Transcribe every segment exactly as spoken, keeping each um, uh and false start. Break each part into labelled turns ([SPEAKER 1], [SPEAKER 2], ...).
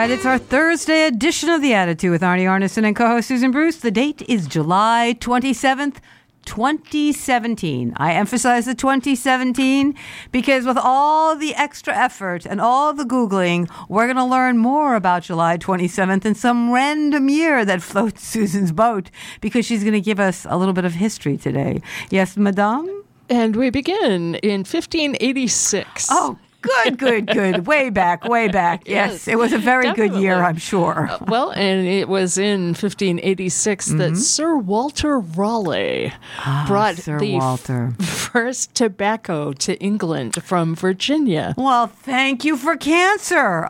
[SPEAKER 1] right, it's our Thursday edition of The Attitude with Arnie Arneson and co-host Susan Bruce. The date is July twenty-seventh, twenty seventeen. I emphasize the twenty seventeen because with all the extra effort and all the Googling, we're going to learn more about July twenty-seventh and some random year that floats Susan's boat because she's going to give us a little bit of history today. Yes, madame?
[SPEAKER 2] And we begin in fifteen eighty-six.
[SPEAKER 1] Oh, Good, good, good. Way back, way back. Yes,
[SPEAKER 2] Yes,
[SPEAKER 1] it was a very
[SPEAKER 2] definitely.
[SPEAKER 1] good year, I'm sure.
[SPEAKER 2] Uh, well, and it was in fifteen eighty-six mm-hmm. that Sir Walter Raleigh
[SPEAKER 1] ah,
[SPEAKER 2] brought
[SPEAKER 1] Sir
[SPEAKER 2] the
[SPEAKER 1] Walter.
[SPEAKER 2] F- first tobacco to England from Virginia.
[SPEAKER 1] Well, thank you for cancer.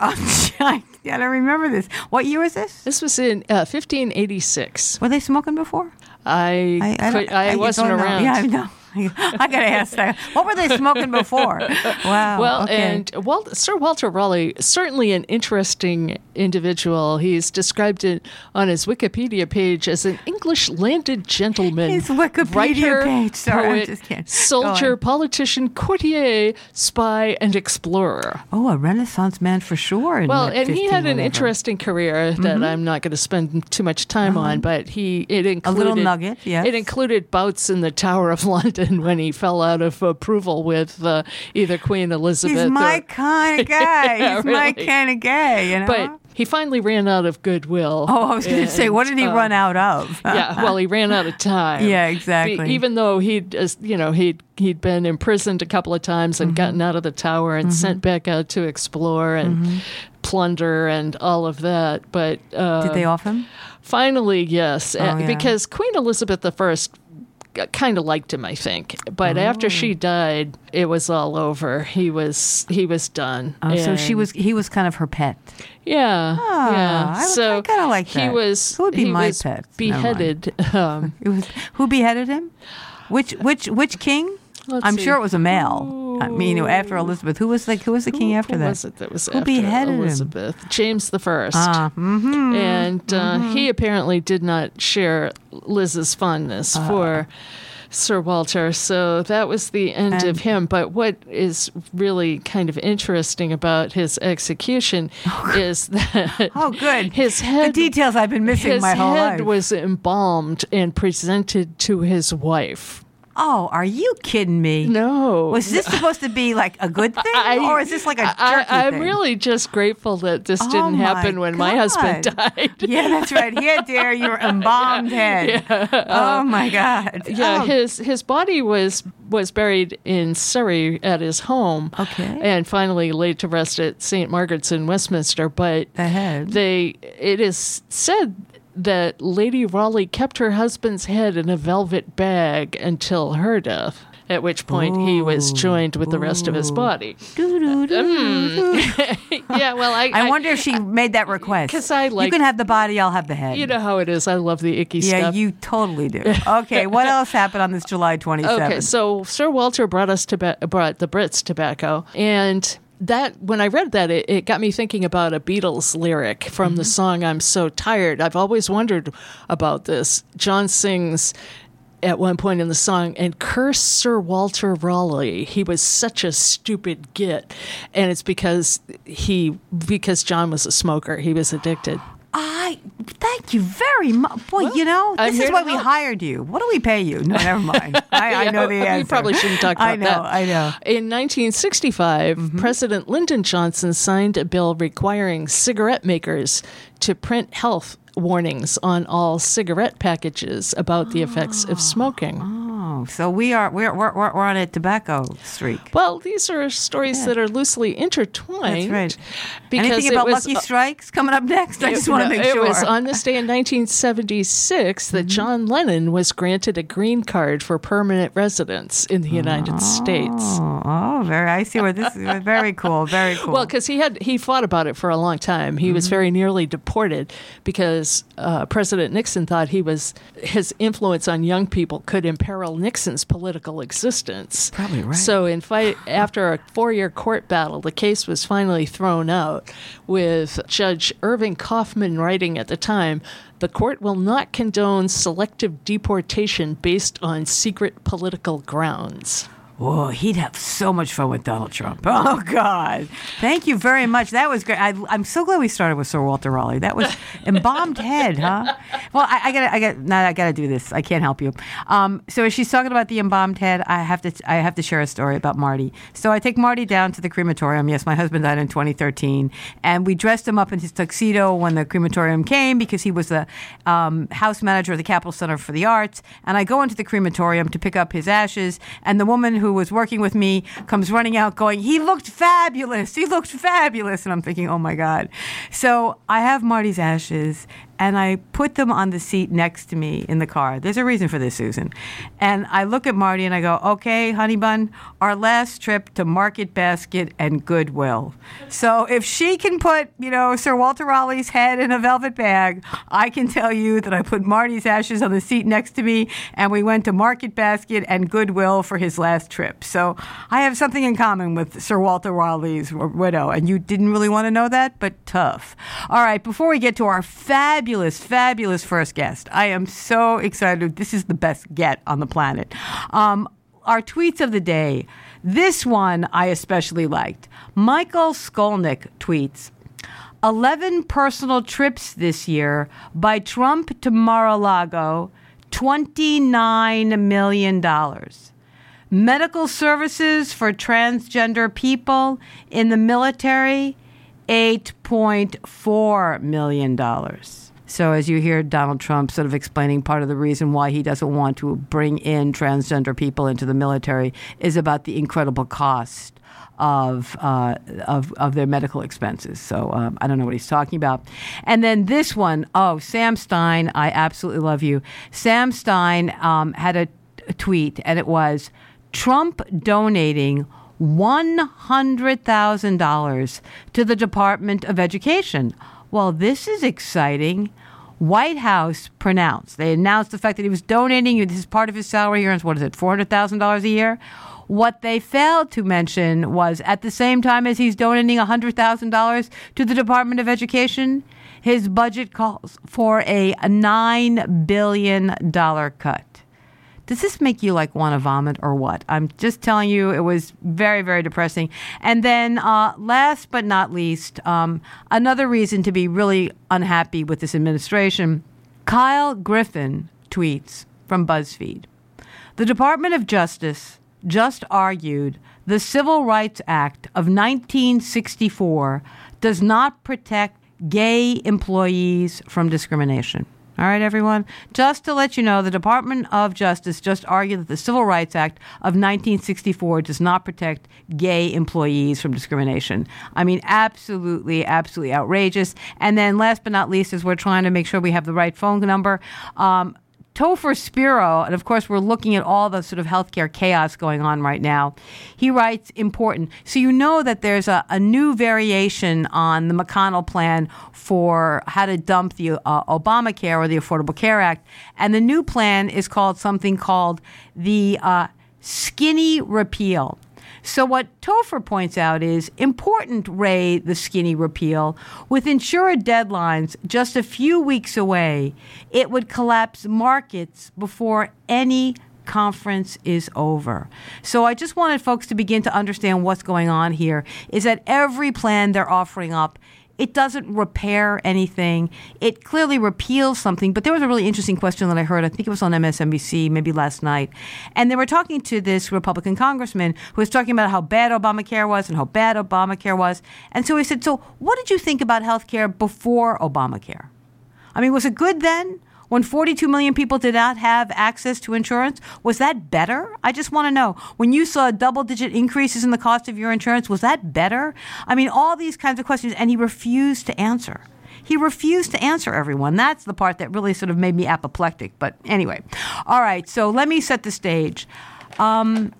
[SPEAKER 1] I gotta remember this. What year was this?
[SPEAKER 2] This was in uh, fifteen eighty-six.
[SPEAKER 1] Were they smoking before?
[SPEAKER 2] I I,
[SPEAKER 1] I,
[SPEAKER 2] could, I, I wasn't
[SPEAKER 1] don't know.
[SPEAKER 2] around.
[SPEAKER 1] Yeah, I know. I gotta ask that. What were they smoking before? Wow.
[SPEAKER 2] Well,
[SPEAKER 1] okay.
[SPEAKER 2] and Wal- Sir Walter Raleigh, certainly an interesting individual. He's described it on his Wikipedia page as an English landed gentleman,
[SPEAKER 1] his Wikipedia
[SPEAKER 2] writer,
[SPEAKER 1] page. Sorry,
[SPEAKER 2] poet,
[SPEAKER 1] I'm just kidding.
[SPEAKER 2] soldier, politician, courtier, spy, and explorer.
[SPEAKER 1] Oh, a Renaissance man for sure. In
[SPEAKER 2] Well, and he had an
[SPEAKER 1] whatever.
[SPEAKER 2] interesting career that
[SPEAKER 1] Mm-hmm.
[SPEAKER 2] I'm not going to spend too much time
[SPEAKER 1] Uh-huh.
[SPEAKER 2] on, but he it included
[SPEAKER 1] a little nugget. Yes,
[SPEAKER 2] it included bouts in the Tower of London when he fell out of approval with uh, either Queen Elizabeth.
[SPEAKER 1] He's my
[SPEAKER 2] or,
[SPEAKER 1] kind of guy.
[SPEAKER 2] Yeah,
[SPEAKER 1] He's my
[SPEAKER 2] really.
[SPEAKER 1] kind of guy. You know.
[SPEAKER 2] But he finally ran out of goodwill.
[SPEAKER 1] Oh, I was going to say, what did he
[SPEAKER 2] uh,
[SPEAKER 1] run out of?
[SPEAKER 2] yeah, well, he ran out of time.
[SPEAKER 1] Yeah, exactly.
[SPEAKER 2] Be, even though he'd, uh, you know, he'd he'd been imprisoned a couple of times and
[SPEAKER 1] mm-hmm.
[SPEAKER 2] gotten out of the tower and
[SPEAKER 1] mm-hmm.
[SPEAKER 2] sent back out to explore and
[SPEAKER 1] mm-hmm.
[SPEAKER 2] plunder and all of that. But uh,
[SPEAKER 1] Did they off him?
[SPEAKER 2] Finally, yes,
[SPEAKER 1] Oh,
[SPEAKER 2] uh,
[SPEAKER 1] yeah.
[SPEAKER 2] because Queen Elizabeth the First kind of liked him, I think. But
[SPEAKER 1] oh.
[SPEAKER 2] after she died, it was all over. He was he was done.
[SPEAKER 1] Oh, so she
[SPEAKER 2] And-
[SPEAKER 1] was. He was kind of her pet.
[SPEAKER 2] Yeah,
[SPEAKER 1] Ah,
[SPEAKER 2] yeah.
[SPEAKER 1] I-
[SPEAKER 2] so
[SPEAKER 1] I kinda like
[SPEAKER 2] he
[SPEAKER 1] that.
[SPEAKER 2] was.
[SPEAKER 1] Who would be
[SPEAKER 2] he
[SPEAKER 1] my
[SPEAKER 2] was
[SPEAKER 1] pet? Never mind.
[SPEAKER 2] Beheaded. Um,
[SPEAKER 1] It was who beheaded him? Which which which king?
[SPEAKER 2] Let's
[SPEAKER 1] I'm
[SPEAKER 2] see.
[SPEAKER 1] sure it was a male. I mean, after Elizabeth, who was like who was the king
[SPEAKER 2] who,
[SPEAKER 1] after
[SPEAKER 2] who
[SPEAKER 1] that?
[SPEAKER 2] was it that was
[SPEAKER 1] Who
[SPEAKER 2] after
[SPEAKER 1] beheaded him?
[SPEAKER 2] Elizabeth? James the First.
[SPEAKER 1] Ah, mm-hmm.
[SPEAKER 2] And uh, he apparently did not share Liz's fondness
[SPEAKER 1] Uh.
[SPEAKER 2] for Sir Walter, so that was the end
[SPEAKER 1] And-
[SPEAKER 2] of him. But what is really kind of interesting about his execution is that
[SPEAKER 1] Oh, good.
[SPEAKER 2] his
[SPEAKER 1] The
[SPEAKER 2] head
[SPEAKER 1] details I've been missing
[SPEAKER 2] his
[SPEAKER 1] my whole
[SPEAKER 2] head
[SPEAKER 1] life.
[SPEAKER 2] was embalmed and presented to his wife.
[SPEAKER 1] Oh, are you kidding me?
[SPEAKER 2] No.
[SPEAKER 1] Was this supposed to be like a good thing,
[SPEAKER 2] I-
[SPEAKER 1] or is this like a jerky
[SPEAKER 2] I, I'm
[SPEAKER 1] thing?
[SPEAKER 2] really just grateful that this
[SPEAKER 1] Oh,
[SPEAKER 2] didn't
[SPEAKER 1] my
[SPEAKER 2] happen when my husband
[SPEAKER 1] God.
[SPEAKER 2] died.
[SPEAKER 1] Yeah, that's right. Here, dear, your embalmed head. Oh my God.
[SPEAKER 2] Yeah,
[SPEAKER 1] Oh,
[SPEAKER 2] his his body was was buried in Surrey at his home.
[SPEAKER 1] Okay.
[SPEAKER 2] And finally laid to rest at Saint Margaret's in Westminster. But
[SPEAKER 1] the head.
[SPEAKER 2] they it is said that Lady Raleigh kept her husband's head in a velvet bag until her death, at which point he was
[SPEAKER 1] Ooh.
[SPEAKER 2] joined with the rest of his
[SPEAKER 1] Ooh.
[SPEAKER 2] body.
[SPEAKER 1] Doo-doo-doo-doo.
[SPEAKER 2] Yeah, well, I
[SPEAKER 1] I wonder if she made that request.
[SPEAKER 2] 'cause I like-
[SPEAKER 1] You can have the body, I'll have the head.
[SPEAKER 2] You know how it is. I love the icky
[SPEAKER 1] yeah,
[SPEAKER 2] stuff.
[SPEAKER 1] you totally do. Okay, what else happened on this July twenty-seventh?
[SPEAKER 2] Okay, so Sir Walter brought us toba- brought the Brits tobacco, and that when I read that, it, it got me thinking about a Beatles lyric from
[SPEAKER 1] Mm-hmm.
[SPEAKER 2] the song "I'm So Tired." I've always wondered about this. John sings at one point in the song, and curse Sir Walter Raleigh. He was such a stupid git, and it's because he because John was a smoker. He was addicted.
[SPEAKER 1] I thank you very much. Boy, you know,
[SPEAKER 2] I'm
[SPEAKER 1] this
[SPEAKER 2] here
[SPEAKER 1] is
[SPEAKER 2] to
[SPEAKER 1] why we
[SPEAKER 2] help.
[SPEAKER 1] hired you. What do we pay you? No, never mind. I, I
[SPEAKER 2] Yeah,
[SPEAKER 1] know the
[SPEAKER 2] we
[SPEAKER 1] answer.
[SPEAKER 2] probably shouldn't talk about
[SPEAKER 1] I know,
[SPEAKER 2] that.
[SPEAKER 1] I know.
[SPEAKER 2] In nineteen sixty-five,
[SPEAKER 1] Mm-hmm.
[SPEAKER 2] President Lyndon Johnson signed a bill requiring cigarette makers to print health warnings on all cigarette packages about the effects of smoking.
[SPEAKER 1] Oh, so we are we're we're we're we're on a tobacco streak.
[SPEAKER 2] Well, these are stories
[SPEAKER 1] Yeah.
[SPEAKER 2] that are loosely intertwined.
[SPEAKER 1] That's right.
[SPEAKER 2] Because
[SPEAKER 1] Anything
[SPEAKER 2] it
[SPEAKER 1] about
[SPEAKER 2] was,
[SPEAKER 1] Lucky Strikes coming up next? I
[SPEAKER 2] It-
[SPEAKER 1] just want to
[SPEAKER 2] no,
[SPEAKER 1] make sure.
[SPEAKER 2] It was on this day in nineteen seventy-six that John Lennon was granted a green card for permanent residence in the United States.
[SPEAKER 1] Oh, oh, very. I see where this is. Very cool. Very cool.
[SPEAKER 2] Well, because he had he fought about it for a long time. He was very nearly deported because uh, President Nixon thought he was his influence on young people could imperil Nixon's political existence.
[SPEAKER 1] Probably right.
[SPEAKER 2] So, in fight after a four-year court battle, the case was finally thrown out, with Judge Irving Kaufman writing at the time, "The court will not condone selective deportation based on secret political grounds."
[SPEAKER 1] Oh, he'd have so much fun with Donald Trump. Oh, God. Thank you very much. That was great. I, I'm so glad we started with Sir Walter Raleigh. That was embalmed head, huh? Well, I, I gotta, I got, nah, I gotta do this. I can't help you. Um, so as she's talking about the embalmed head, I have to, I have to share a story about Marty. So I take Marty down to the crematorium. Yes, my husband died in twenty thirteen, and we dressed him up in his tuxedo when the crematorium came because he was the um, house manager of the Capitol Center for the Arts. And I go into the crematorium to pick up his ashes, and the woman who was working with me comes running out going, he looked fabulous. He looked fabulous. And I'm thinking, oh, my God. So I have Marty's ashes, and I put them on the seat next to me in the car. There's a reason for this, Susan. And I look at Marty and I go, okay, honey bun, our last trip to Market Basket and Goodwill. So if she can put, you know, Sir Walter Raleigh's head in a velvet bag, I can tell you that I put Marty's ashes on the seat next to me, and we went to Market Basket and Goodwill for his last trip. So I have something in common with Sir Walter Raleigh's widow, and you didn't really want to know that, but tough. All right, before we get to our fabulous Fabulous, fabulous first guest. I am so excited. This is the best get on the planet. Um, our tweets of the day. This one I especially liked. Michael Skolnick tweets, eleven personal trips this year by Trump to Mar-a-Lago, twenty-nine million dollars. Medical services for transgender people in the military, eight point four million dollars. So as you hear Donald Trump sort of explaining part of the reason why he doesn't want to bring in transgender people into the military is about the incredible cost of uh, of, of their medical expenses. So um, I don't know what he's talking about. And then this one, oh, Sam Stein, I absolutely love you. Sam Stein um, had a, a tweet, and it was Trump donating one hundred thousand dollars to the Department of Education. Well, this is exciting. White House pronounced. They announced the fact that he was donating. This is part of his salary. He earns, what is it, four hundred thousand dollars a year? What they failed to mention was at the same time as he's donating one hundred thousand dollars to the Department of Education, his budget calls for a nine billion dollars cut. Does this make you like want to vomit or what? I'm just telling you, it was very, very depressing. And then uh, last but not least, um, another reason to be really unhappy with this administration, Kyle Griffin tweets from BuzzFeed. The Department of Justice just argued the Civil Rights Act of nineteen sixty-four does not protect gay employees from discrimination. All right, everyone. Just to let you know, the Department of Justice just argued that the Civil Rights Act of nineteen sixty-four does not protect gay employees from discrimination. I mean, absolutely, absolutely outrageous. And then last but not least, as we're trying to make sure we have the right phone number, um, Topher Spiro, and of course we're looking at all the sort of healthcare chaos going on right now. He writes, important. So you know that there's a, a new variation on the McConnell plan for how to dump the uh, Obamacare or the Affordable Care Act. And the new plan is called something called the uh, skinny repeal. So what Topher points out is important, Ray, the skinny repeal. With insurer deadlines just a few weeks away, it would collapse markets before any conference is over. So I just wanted folks to begin to understand what's going on here, is that every plan they're offering up, it doesn't repair anything. It clearly repeals something. But there was a really interesting question that I heard. I think it was on M S N B C maybe last night. And they were talking to this Republican congressman who was talking about how bad Obamacare was and how bad Obamacare was. And so he said, so what did you think about health care before Obamacare? I mean, was it good then? When forty-two million people did not have access to insurance, was that better? I just want to know. When you saw double-digit increases in the cost of your insurance, was that better? I mean, all these kinds of questions, and he refused to answer. He refused to answer, everyone. That's the part that really sort of made me apoplectic. But anyway. All right, so let me set the stage. Um,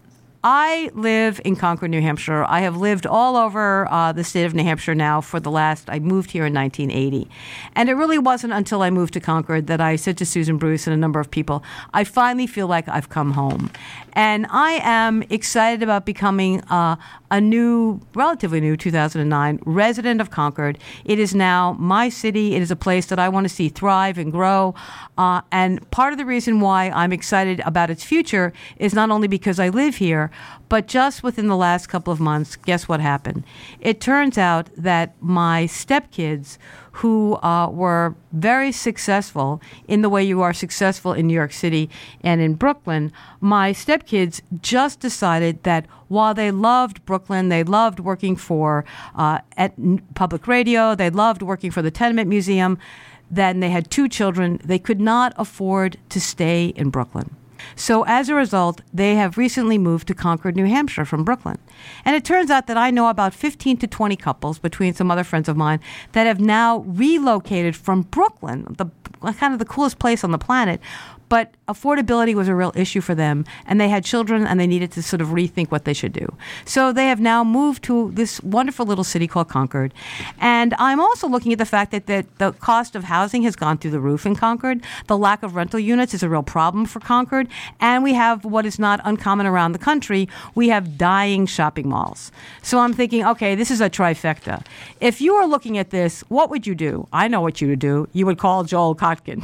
[SPEAKER 1] I live in Concord, New Hampshire. I have lived all over uh, the state of New Hampshire now for the last, I moved here in nineteen eighty. And it really wasn't until I moved to Concord that I said to Susan Bruce and a number of people, I finally feel like I've come home. And I am excited about becoming uh, a new, relatively new, two thousand nine resident of Concord. It is now my city. It is a place that I want to see thrive and grow. Uh, and part of the reason why I'm excited about its future is not only because I live here, But just within the last couple of months, guess what happened? It turns out that my stepkids, who uh, were very successful in the way you are successful in New York City and in Brooklyn, my stepkids just decided that while they loved Brooklyn, they loved working for uh, at public radio, they loved working for the Tenement Museum, then they had two children, they could not afford to stay in Brooklyn. So as a result, they have recently moved to Concord, New Hampshire from Brooklyn. And it turns out that I know about fifteen to twenty couples between some other friends of mine that have now relocated from Brooklyn, the kind of the coolest place on the planet. But affordability was a real issue for them, and they had children, and they needed to sort of rethink what they should do. So they have now moved to this wonderful little city called Concord. And I'm also looking at the fact that, that the cost of housing has gone through the roof in Concord. The lack of rental units is a real problem for Concord. And we have what is not uncommon around the country. We have dying shopping malls. So I'm thinking, okay, this is a trifecta. If you were looking at this, what would you do? I know what you would do. You would call Joel Kotkin,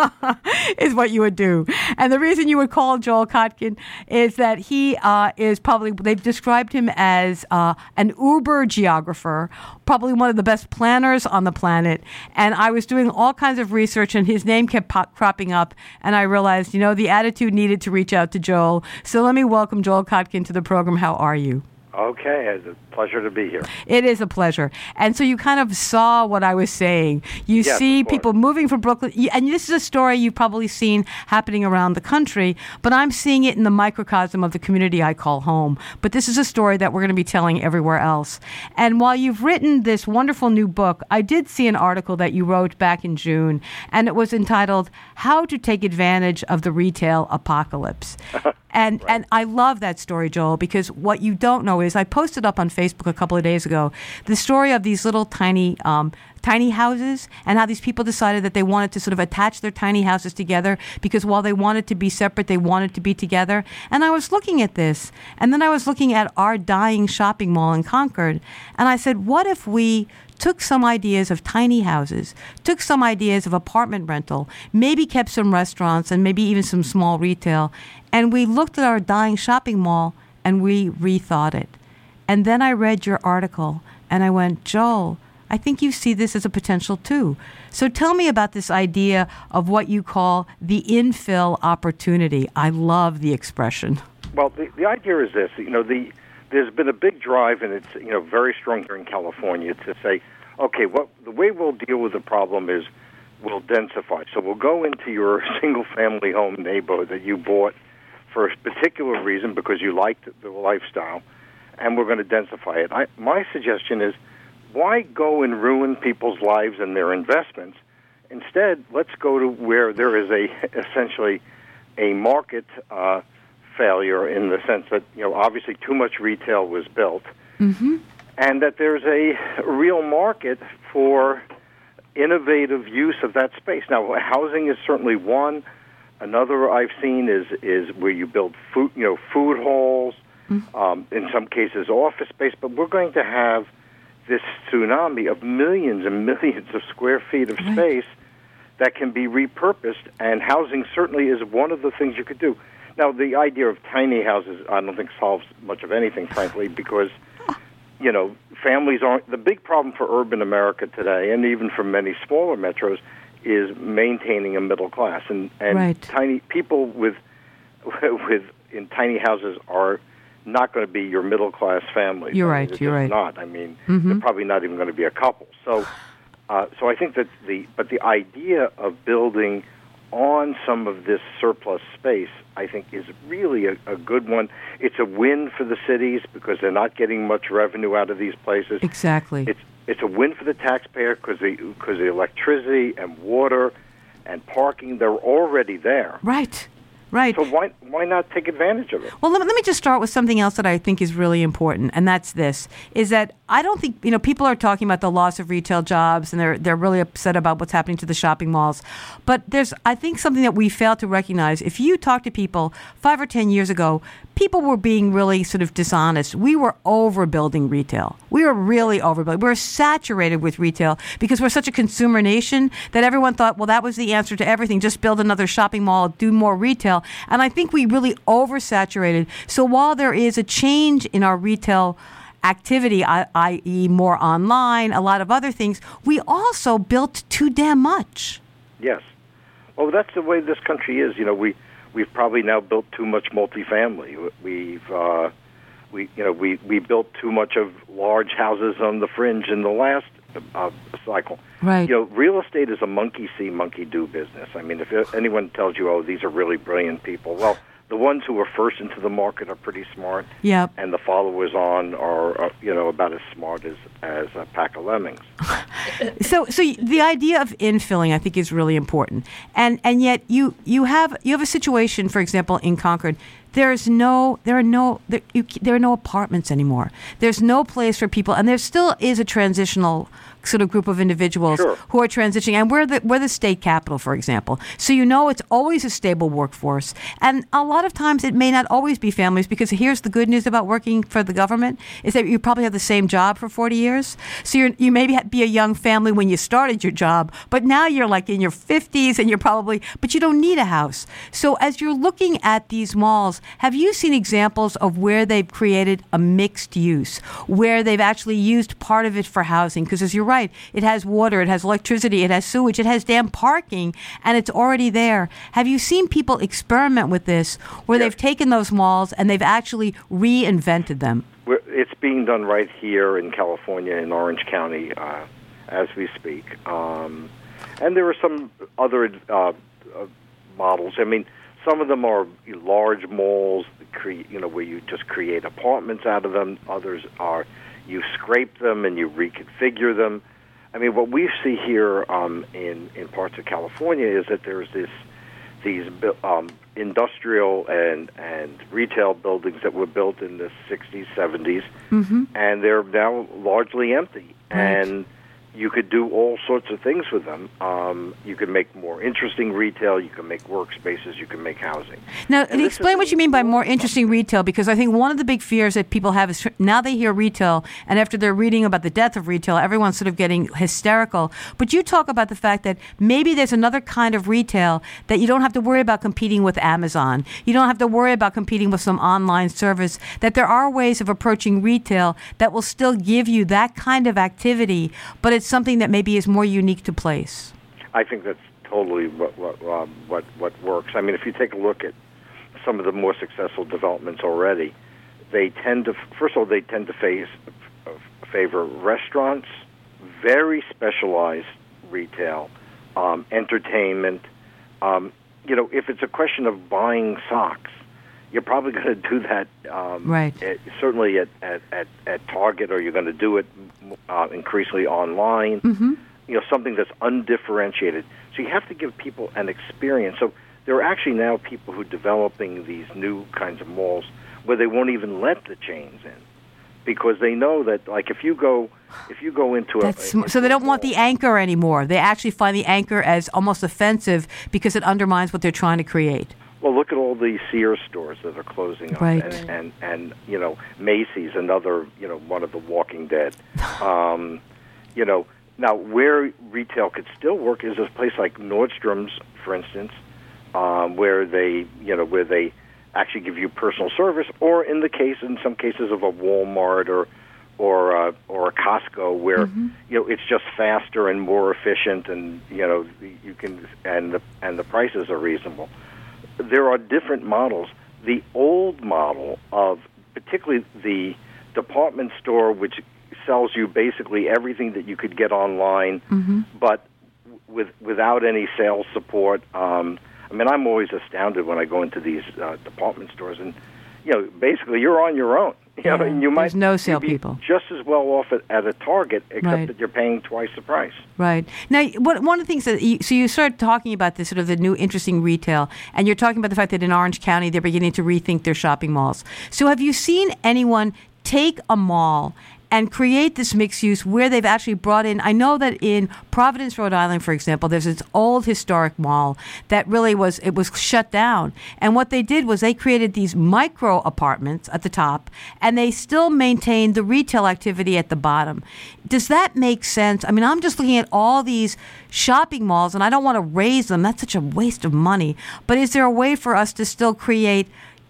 [SPEAKER 1] is what you would do. And the reason you would call Joel Kotkin is that he uh, is probably, they've described him as uh, an uber geographer, probably one of the best planners on the planet. And I was doing all kinds of research, and his name kept pop- cropping up. And I realized, you know, the attitude needed to reach out to Joel. So let me welcome Joel Kotkin to the program. How are you?
[SPEAKER 3] Okay, it's a pleasure to be here.
[SPEAKER 1] It is a pleasure. And so you kind of saw what I was saying. You
[SPEAKER 3] yes,
[SPEAKER 1] see people moving from Brooklyn, and this is a story you've probably seen happening around the country, but I'm seeing it in the microcosm of the community I call home. But this is a story that we're going to be telling everywhere else. And while you've written this wonderful new book, I did see an article that you wrote back in June, and it was entitled, How to Take Advantage of the Retail Apocalypse. And
[SPEAKER 3] right.
[SPEAKER 1] and I love that story, Joel, because what you don't know is I posted up on Facebook a couple of days ago the story of these little tiny um, tiny houses and how these people decided that they wanted to sort of attach their tiny houses together because while they wanted to be separate, they wanted to be together. And I was looking at this, and then I was looking at our dying shopping mall in Concord, and I said, what if we took some ideas of tiny houses, took some ideas of apartment rental, maybe kept some restaurants and maybe even some small retail, and we looked at our dying shopping mall and we rethought it. And then I read your article and I went, Joel, I think you see this as a potential too. So tell me about this idea of what you call the infill opportunity. I love the expression.
[SPEAKER 3] Well, the, the idea is this, you know, the there's been a big drive, and it's, you know, very strong here in California to say, okay, what the way we'll deal with the problem is we'll densify. So we'll go into your single-family home neighborhood that you bought for a particular reason because you liked the lifestyle, and we're going to densify it. I, my suggestion is, why go and ruin people's lives and their investments? Instead, let's go to where there is a essentially a market uh, failure in the sense that, you know, obviously too much retail was built, mm-hmm. and that there's a real market for innovative use of that space. Now, housing is certainly one. Another I've seen is is where you build food, you know, food halls, mm-hmm. um, in some cases office space. But we're going to have this tsunami of millions and millions of square feet of
[SPEAKER 1] right.
[SPEAKER 3] space that can be repurposed, and housing certainly is one of the things you could do. Now, the idea of tiny houses, I don't think solves much of anything, frankly, because, you know, families aren't... The big problem for urban America today, and even for many smaller metros, is maintaining a middle class. And, and
[SPEAKER 1] right.
[SPEAKER 3] tiny people with with in tiny houses are not going to be your middle-class families.
[SPEAKER 1] You're
[SPEAKER 3] I mean,
[SPEAKER 1] right, you're right.
[SPEAKER 3] not. I mean,
[SPEAKER 1] mm-hmm.
[SPEAKER 3] they're probably not even going to be a couple. So, uh, so I think that the... But the idea of building on some of this surplus space, I think, is really a, a good one. It's a win for the cities because they're not getting much revenue out of these places.
[SPEAKER 1] Exactly.
[SPEAKER 3] It's it's a win for the taxpayer because the because the electricity and water and parking, they're already there.
[SPEAKER 1] Right. Right.
[SPEAKER 3] So why why not take advantage of it?
[SPEAKER 1] Well, let me, let me just start with something else that I think is really important, and that's this, is that I don't think, you know, people are talking about the loss of retail jobs and they're they're really upset about what's happening to the shopping malls. But there's, I think, something that we fail to recognize. If you talk to people five or ten years ago, people were being really sort of dishonest. We were overbuilding retail. We were really overbuilding. We were saturated with retail because we're such a consumer nation that everyone thought, well, that was the answer to everything. Just build another shopping mall, do more retail. And I think we really oversaturated. So while there is a change in our retail activity, that is more online, a lot of other things, we also built too damn much.
[SPEAKER 3] Yes. Well, that's the way this country is. You know, we, we've probably now built too much multifamily. We've, uh, we, you know, we, we built too much of large houses on the fringe in the last uh, cycle.
[SPEAKER 1] Right.
[SPEAKER 3] You know, real estate is a monkey see, monkey do business. I mean, if anyone tells you, oh, these are really brilliant people, well, the ones who are first into the market are pretty smart,
[SPEAKER 1] yep.
[SPEAKER 3] and the followers on are, uh, you know, about as smart as as a pack of lemmings.
[SPEAKER 1] so, so the idea of infilling, I think, is really important, and and yet you you have you have a situation, for example, in Concord. There's no, there are no, there, you, there are no apartments anymore. There's no place for people, and there still is a transitional sort of group of individuals
[SPEAKER 3] sure.
[SPEAKER 1] who are transitioning. And we're the we're the state capital, for example. So you know it's always a stable workforce, and a lot of times it may not always be families. Because here's the good news about working for the government is that you probably have the same job for forty years. So you're, you maybe be a young family when you started your job, but now you're like in your fifties, and you're probably, but you don't need a house. So as you're looking at these malls, have you seen examples of where they've created a mixed use, where they've actually used part of it for housing? Because as you're right, it has water, it has electricity, it has sewage, it has damn parking, and it's already there. Have you seen people experiment with this, where
[SPEAKER 3] yes.
[SPEAKER 1] they've taken those malls and they've actually reinvented them?
[SPEAKER 3] We're, it's being done right here in California, in Orange County, uh, as we speak. Um, and there are some other uh, uh, models. I mean, some of them are large malls, cre- you know, where you just create apartments out of them. Others are you scrape them and you reconfigure them. I mean, what we see here um, in in parts of California is that there's this these um, industrial and and retail buildings that were built in the sixties, seventies,
[SPEAKER 1] mm-hmm.
[SPEAKER 3] and they're now largely empty.
[SPEAKER 1] Right.
[SPEAKER 3] And you could do all sorts of things with them. Um, you can make more interesting retail. You can make workspaces. You can make housing.
[SPEAKER 1] Now,
[SPEAKER 3] and
[SPEAKER 1] explain what you mean by more interesting retail, because I think one of the big fears that people have is now they hear retail, and after they're reading about the death of retail, everyone's sort of getting hysterical. But you talk about the fact that maybe there's another kind of retail that you don't have to worry about competing with Amazon. You don't have to worry about competing with some online service, that there are ways of approaching retail that will still give you that kind of activity, but it's something that maybe is more unique to place.
[SPEAKER 3] I think that's totally what what um, what what works. I mean, if you take a look at some of the more successful developments already, they tend to first of all they tend to face, uh, favor restaurants, very specialized retail, um, entertainment. Um, you know, if it's a question of buying socks, you're probably going to do that, um,
[SPEAKER 1] right.
[SPEAKER 3] at, certainly at, at, at, at Target, or you're going to do it uh, increasingly online,
[SPEAKER 1] mm-hmm.
[SPEAKER 3] you know, something that's undifferentiated. So you have to give people an experience. So there are actually now people who are developing these new kinds of malls where they won't even let the chains in, because they know that, like, if you go if you go into
[SPEAKER 1] That's,
[SPEAKER 3] a... Into
[SPEAKER 1] so they don't
[SPEAKER 3] a
[SPEAKER 1] want
[SPEAKER 3] mall,
[SPEAKER 1] the anchor anymore. They actually find the anchor as almost offensive because it undermines what they're trying to create.
[SPEAKER 3] Well, look at all the Sears stores that are closing up,
[SPEAKER 1] right.
[SPEAKER 3] and, and and you know, Macy's, another, you know, one of the Walking Dead. Um, you know, now where retail could still work is a place like Nordstrom's, for instance, um, where they, you know, where they actually give you personal service, or in the case, in some cases, of a Walmart or or uh, or a Costco, where
[SPEAKER 1] mm-hmm.
[SPEAKER 3] you know it's just faster and more efficient, and you know you can and the and the prices are reasonable. There are different models. The old model of particularly the department store, which sells you basically everything that you could get online,
[SPEAKER 1] mm-hmm.
[SPEAKER 3] but with without any sales support. Um, I mean, I'm always astounded when I go into these uh, department stores, and you know, basically you're on your own. You know,
[SPEAKER 1] yeah.
[SPEAKER 3] and you might
[SPEAKER 1] There's no sale
[SPEAKER 3] be
[SPEAKER 1] people.
[SPEAKER 3] just as well off at, at a Target, except
[SPEAKER 1] right.
[SPEAKER 3] that you're paying twice the price.
[SPEAKER 1] Right. Now, what, one of the things that you, so you started talking about this sort of the new interesting retail, and you're talking about the fact that in Orange County they're beginning to rethink their shopping malls. So have you seen anyone take a mall and create this mixed use where they've actually brought in. I know that in Providence, Rhode Island, for example, there's this old historic mall that really was, it was shut down. And what they did was they created these micro apartments at the top, and they still maintained the retail activity at the bottom. Does that make sense? I mean, I'm just looking at all these shopping malls, and I don't want to raise them. That's such a waste of money. But is there a way for us to still create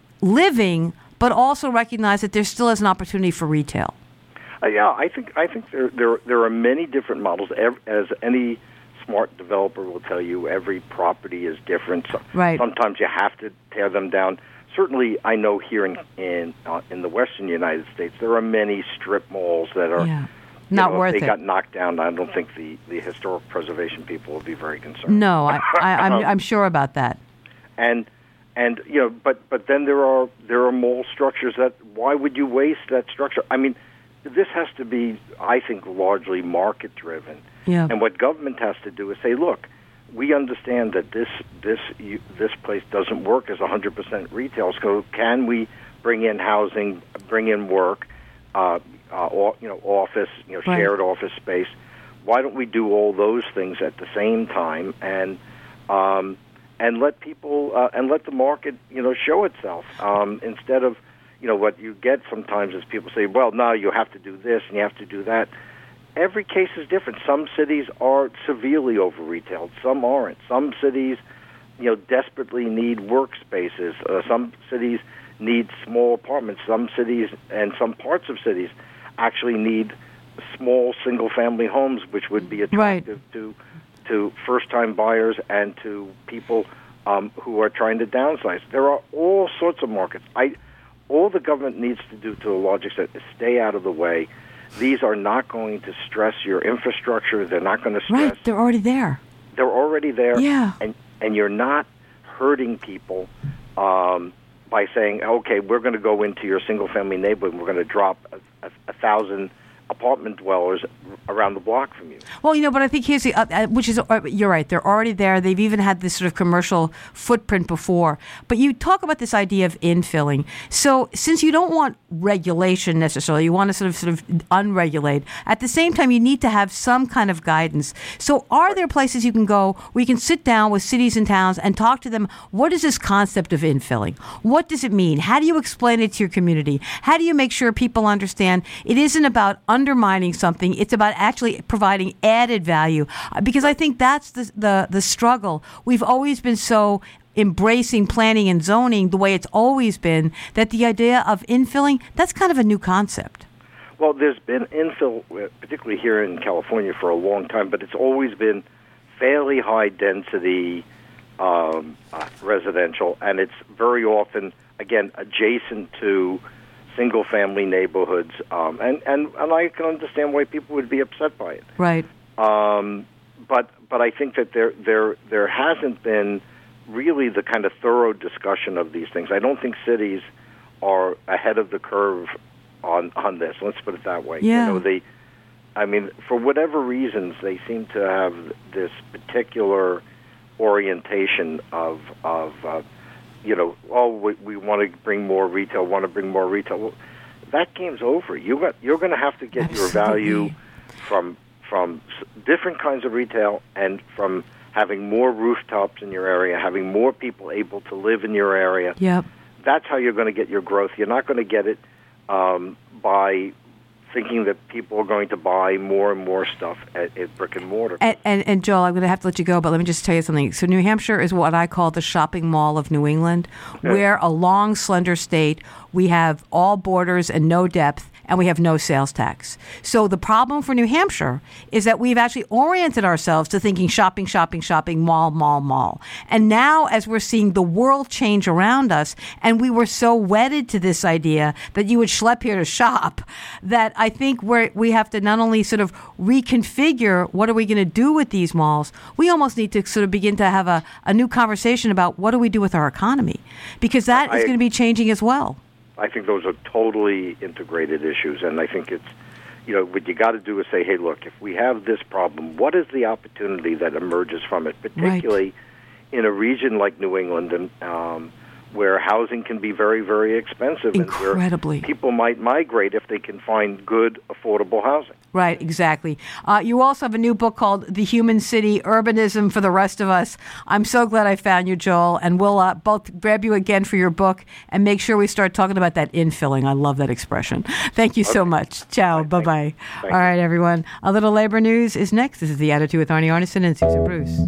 [SPEAKER 1] living, but also recognize that there still is an opportunity for retail?
[SPEAKER 3] Uh, yeah, I think I think there there there are many different models. As any smart developer will tell you, every property is different. So
[SPEAKER 1] right.
[SPEAKER 3] Sometimes you have to tear them down. Certainly, I know here in in, uh, in the Western United States, there are many strip malls that are
[SPEAKER 1] yeah. not
[SPEAKER 3] know,
[SPEAKER 1] worth
[SPEAKER 3] if they
[SPEAKER 1] it.
[SPEAKER 3] got knocked down, I don't think the, the historic preservation people would be very concerned.
[SPEAKER 1] No, I, I, I'm I'm sure about that.
[SPEAKER 3] And and you know, but but then there are there are mall structures that why would you waste that structure? I mean, this has to be, I think, largely market driven.
[SPEAKER 1] Yeah.
[SPEAKER 3] And what government has to do is say, look, we understand that this this you, this place doesn't work as one hundred percent retail. So can we bring in housing, bring in work, uh, uh, or, you know, office, you know,
[SPEAKER 1] right.
[SPEAKER 3] shared office space? Why don't we do all those things at the same time and um, and let people uh, and let the market, you know, show itself um, instead of, you know, what you get sometimes is people say, well, no, you have to do this and you have to do that. Every case is different. Some cities are severely over-retailed. Some aren't. Some cities, you know, desperately need workspaces. Uh, some cities need small apartments. Some cities and some parts of cities actually need small single-family homes, which would be attractive
[SPEAKER 1] right.
[SPEAKER 3] to to first-time buyers and to people um, who are trying to downsize. There are all sorts of markets. I, all the government needs to do, to a large extent, is stay out of the way. These are not going to stress your infrastructure. They're not going to stress.
[SPEAKER 1] Right, they're already there.
[SPEAKER 3] They're already there.
[SPEAKER 1] Yeah.
[SPEAKER 3] And and you're not hurting people um, by saying, okay, we're going to go into your single-family neighborhood and we're going to drop a, a, a thousand apartment dwellers around the block from you.
[SPEAKER 1] Well, you know, but I think here's the, uh, uh, which is, uh, you're right, they're already there. They've even had this sort of commercial footprint before. But you talk about this idea of infilling. So since you don't want regulation necessarily, you want to sort of sort of unregulate, at the same time, you need to have some kind of guidance. So are there places you can go where you can sit down with cities and towns and talk to them, what is this concept of infilling? What does it mean? How do you explain it to your community? How do you make sure people understand it isn't about undermining something, it's about actually providing added value? Because I think that's the, the the struggle. We've always been so embracing planning and zoning the way it's always been, that the idea of infilling, that's kind of a new concept.
[SPEAKER 3] Well, there's been infill, particularly here in California, for a long time, but it's always been fairly high density um, uh, residential, and it's very often, again, adjacent to single-family neighborhoods, um, and, and, and I can understand why people would be upset by it.
[SPEAKER 1] Right.
[SPEAKER 3] Um, but but I think that there there there hasn't been really the kind of thorough discussion of these things. I don't think cities are ahead of the curve on on this. Let's put it that way.
[SPEAKER 1] Yeah.
[SPEAKER 3] You know, they, I mean, for whatever reasons, they seem to have this particular orientation of of. Uh, You know, oh, we, we want to bring more retail. Want to bring more retail. Well, that game's over. You got, you're going to have to get
[SPEAKER 1] Absolutely.
[SPEAKER 3] your value from from different kinds of retail and from having more rooftops in your area, having more people able to live in your area.
[SPEAKER 1] Yep.
[SPEAKER 3] That's how you're going to get your growth. You're not going to get it um, by thinking that people are going to buy more and more stuff at, at brick and mortar.
[SPEAKER 1] And, and, and Joel, I'm going to have to let you go, but let me just tell you something. So New Hampshire is what I call the shopping mall of New England,
[SPEAKER 3] okay.
[SPEAKER 1] where a long, slender state, we have all borders and no depth, and we have no sales tax. So the problem for New Hampshire is that we've actually oriented ourselves to thinking shopping, shopping, shopping, mall, mall, mall. And now as we're seeing the world change around us, and we were so wedded to this idea that you would schlep here to shop, that I think we're, we have to not only sort of reconfigure what are we going to do with these malls, we almost need to sort of begin to have a, a new conversation about what do we do with our economy, because that
[SPEAKER 3] I,
[SPEAKER 1] is going to be changing as well.
[SPEAKER 3] I think those are totally integrated issues, and I think it's, you know, what you got to do is say, hey, look, if we have this problem, what is the opportunity that emerges from it, particularly
[SPEAKER 1] right.
[SPEAKER 3] in a region like New England, and um, where housing can be very, very expensive.
[SPEAKER 1] Incredibly.
[SPEAKER 3] And where people might migrate if they can find good, affordable housing.
[SPEAKER 1] Right, exactly. Uh, you also have a new book called The Human City, Urbanism for the Rest of Us. I'm so glad I found you, Joel, and we'll uh, both grab you again for your book and make sure we start talking about that infilling. I love that expression. Thank you okay. so much. Ciao. Right, bye-bye. All right, everyone. A little labor news is next. This is The Attitude with Arnie Arnesen and Susan Bruce.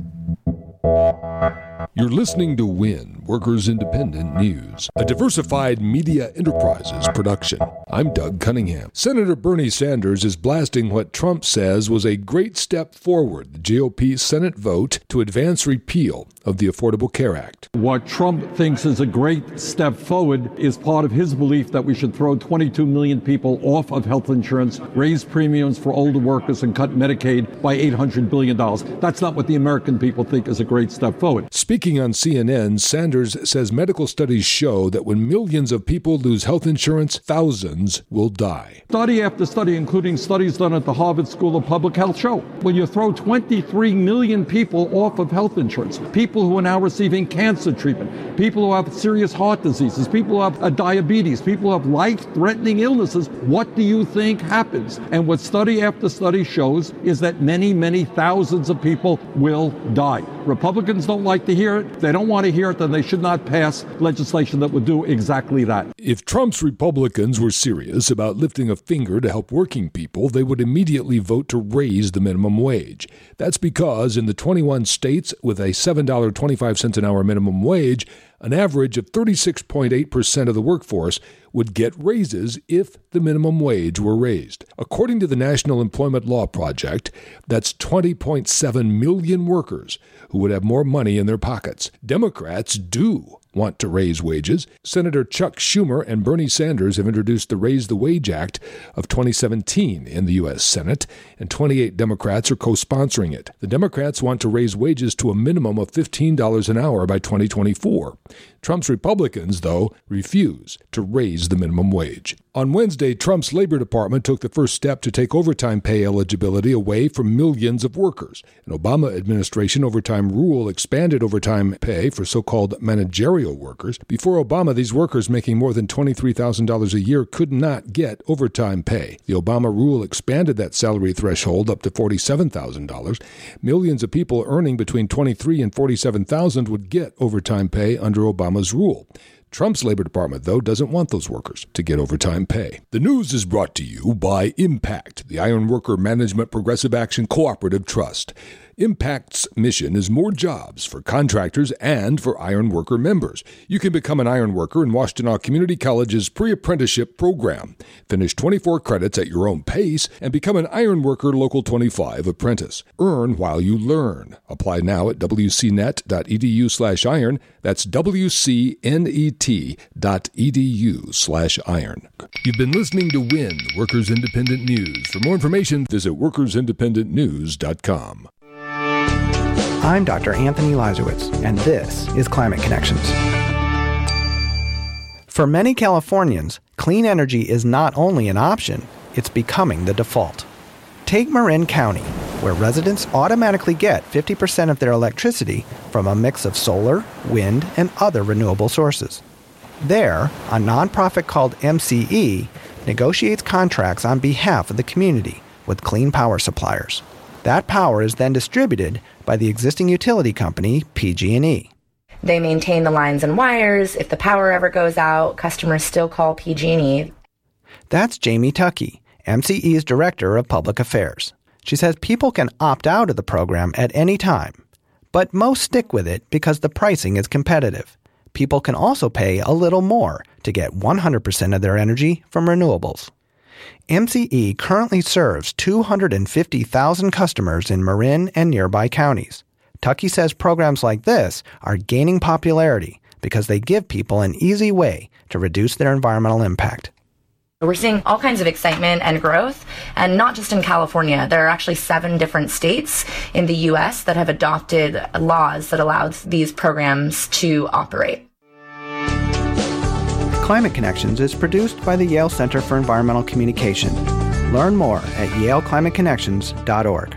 [SPEAKER 4] You're listening to WIN, Workers Independent News, a Diversified Media Enterprises production. I'm Doug Cunningham. Senator Bernie Sanders is blasting what Trump says was a great step forward, the G O P Senate vote to advance repeal of the Affordable Care Act.
[SPEAKER 5] What Trump thinks is a great step forward is part of his belief that we should throw twenty-two million people off of health insurance, raise premiums for older workers, and cut Medicaid by eight hundred billion dollars. That's not what the American people think is a great step forward.
[SPEAKER 4] Speaking on C N N, Sanders says medical studies show that when millions of people lose health insurance, thousands will die.
[SPEAKER 5] Study after study, including studies done at the Harvard School of Public Health, show when you throw twenty-three million people off of health insurance, people who are now receiving cancer treatment, people who have serious heart diseases, people who have uh, diabetes, people who have life-threatening illnesses, what do you think happens? And what study after study shows is that many, many thousands of people will die. Republicans don't like to hear it. They don't want to hear it, then they should not pass legislation that would do exactly that.
[SPEAKER 4] If Trump's Republicans were serious about lifting a finger to help working people, they would immediately vote to raise the minimum wage. That's because in the twenty-one states with a seven dollars and twenty-five cents an hour minimum wage, an average of thirty-six point eight percent of the workforce would get raises if the minimum wage were raised. According to the National Employment Law Project, that's twenty point seven million workers who would have more money in their pockets. Democrats do want to raise wages. Senator Chuck Schumer and Bernie Sanders have introduced the Raise the Wage Act of twenty seventeen in the U S Senate, and twenty-eight Democrats are co-sponsoring it. The Democrats want to raise wages to a minimum of fifteen dollars an hour by twenty twenty-four. Trump's Republicans, though, refuse to raise the minimum wage. On Wednesday, Trump's Labor Department took the first step to take overtime pay eligibility away from millions of workers. An Obama administration overtime rule expanded overtime pay for so-called managerial workers. Before Obama, these workers making more than twenty-three thousand dollars a year could not get overtime pay. The Obama rule expanded that salary threshold up to forty-seven thousand dollars. Millions of people earning between twenty-three thousand dollars and forty-seven thousand dollars would get overtime pay under Obama's rule. Trump's Labor Department, though, doesn't want those workers to get overtime pay. The news is brought to you by Impact, the Ironworker Management Progressive Action Cooperative Trust. Impact's mission is more jobs for contractors and for ironworker members. You can become an ironworker in Washtenaw Community College's pre-apprenticeship program. Finish twenty-four credits at your own pace and become an Ironworker Local twenty-five apprentice. Earn while you learn. Apply now at w c net dot e d u slash iron. That's w c net dot e d u slash iron. You've been listening to WIN, Workers Independent News. For more information, visit workers independent news dot com.
[SPEAKER 6] I'm Doctor Anthony Lazowitz, and this is Climate Connections. For many Californians, clean energy is not only an option, it's becoming the default. Take Marin County, where residents automatically get fifty percent of their electricity from a mix of solar, wind, and other renewable sources. There, a nonprofit called M C E negotiates contracts on behalf of the community with clean power suppliers. That power is then distributed by the existing utility company, P G and E.
[SPEAKER 7] They maintain the lines and wires. If the power ever goes out, customers still call P G and E.
[SPEAKER 6] That's Jamie Tuckey, M C E's Director of Public Affairs. She says people can opt out of the program at any time, but most stick with it because the pricing is competitive. People can also pay a little more to get one hundred percent of their energy from renewables. M C E currently serves two hundred fifty thousand customers in Marin and nearby counties. Tuckey says programs like this are gaining popularity because they give people an easy way to reduce their environmental impact.
[SPEAKER 7] We're seeing all kinds of excitement and growth, and not just in California. There are actually seven different states in the U S that have adopted laws that allow these programs to operate.
[SPEAKER 6] Climate Connections is produced by the Yale Center for Environmental Communication. Learn more at yale climate connections dot org.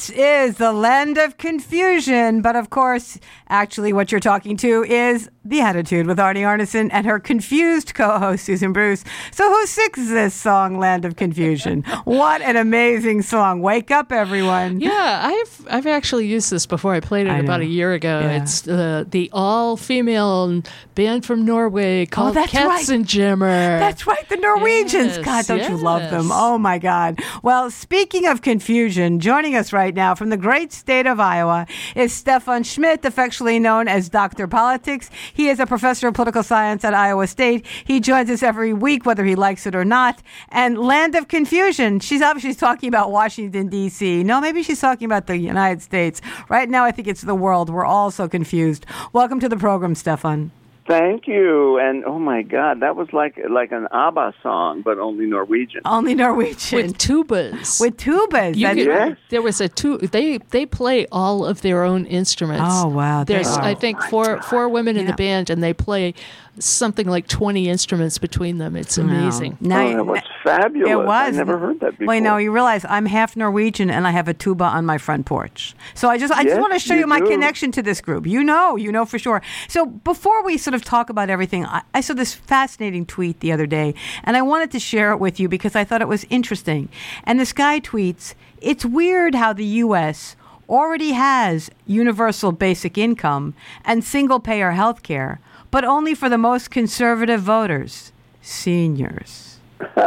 [SPEAKER 1] This is the land of confusion, but of course, actually what you're talking to is The Attitude with Arnie Arnesen and her confused co-host, Susan Bruce. So who sings this song, Land of Confusion? What an amazing song. Wake up, everyone.
[SPEAKER 2] Yeah, I've I've actually used this before. I played it
[SPEAKER 1] I
[SPEAKER 2] about
[SPEAKER 1] know.
[SPEAKER 2] a year ago.
[SPEAKER 1] Yeah.
[SPEAKER 2] It's uh, the all-female band from Norway called
[SPEAKER 1] that's right.
[SPEAKER 2] Katzenjammer.
[SPEAKER 1] That's right, the Norwegians.
[SPEAKER 2] Yes,
[SPEAKER 1] God, don't you love them?
[SPEAKER 2] yes.
[SPEAKER 1] Oh, my God. Well, speaking of confusion, joining us right now from the great state of Iowa is Stefan Schmidt, affectionately known as Doctor Politics. He is a professor of political science at Iowa State. He joins us every week, whether he likes it or not. And Land of Confusion, she's obviously talking about Washington, D C No, maybe she's talking about the United States. Right now, I think it's the world. We're all so confused. Welcome to the program, Stefan.
[SPEAKER 8] Thank you. And oh my God, that was like like an ABBA song, but only Norwegian.
[SPEAKER 1] Only Norwegian.
[SPEAKER 2] With tubas.
[SPEAKER 1] With tubas.
[SPEAKER 2] You
[SPEAKER 1] That's
[SPEAKER 2] could-
[SPEAKER 1] right.
[SPEAKER 8] Yes.
[SPEAKER 2] There was a two. They they play all of their own instruments.
[SPEAKER 1] Oh, wow, they
[SPEAKER 2] There's
[SPEAKER 1] are.
[SPEAKER 2] I think four four women in
[SPEAKER 1] Yeah.
[SPEAKER 2] the band, and they play something like twenty instruments between them. It's amazing.
[SPEAKER 1] Now,
[SPEAKER 8] Oh, that was fabulous.
[SPEAKER 1] It was.
[SPEAKER 8] I never heard that before.
[SPEAKER 1] Wait, now you realize I'm half Norwegian and I have a tuba on my front porch. So I just I just
[SPEAKER 8] Yes,
[SPEAKER 1] want to show you,
[SPEAKER 8] you
[SPEAKER 1] my
[SPEAKER 8] do.
[SPEAKER 1] connection to this group. You know, you know for sure. So before we sort of talk about everything, I, I saw this fascinating tweet the other day, and I wanted to share it with you because I thought it was interesting. And this guy tweets, "It's weird how the U S already has universal basic income and single-payer health care, but only for the most conservative voters, seniors."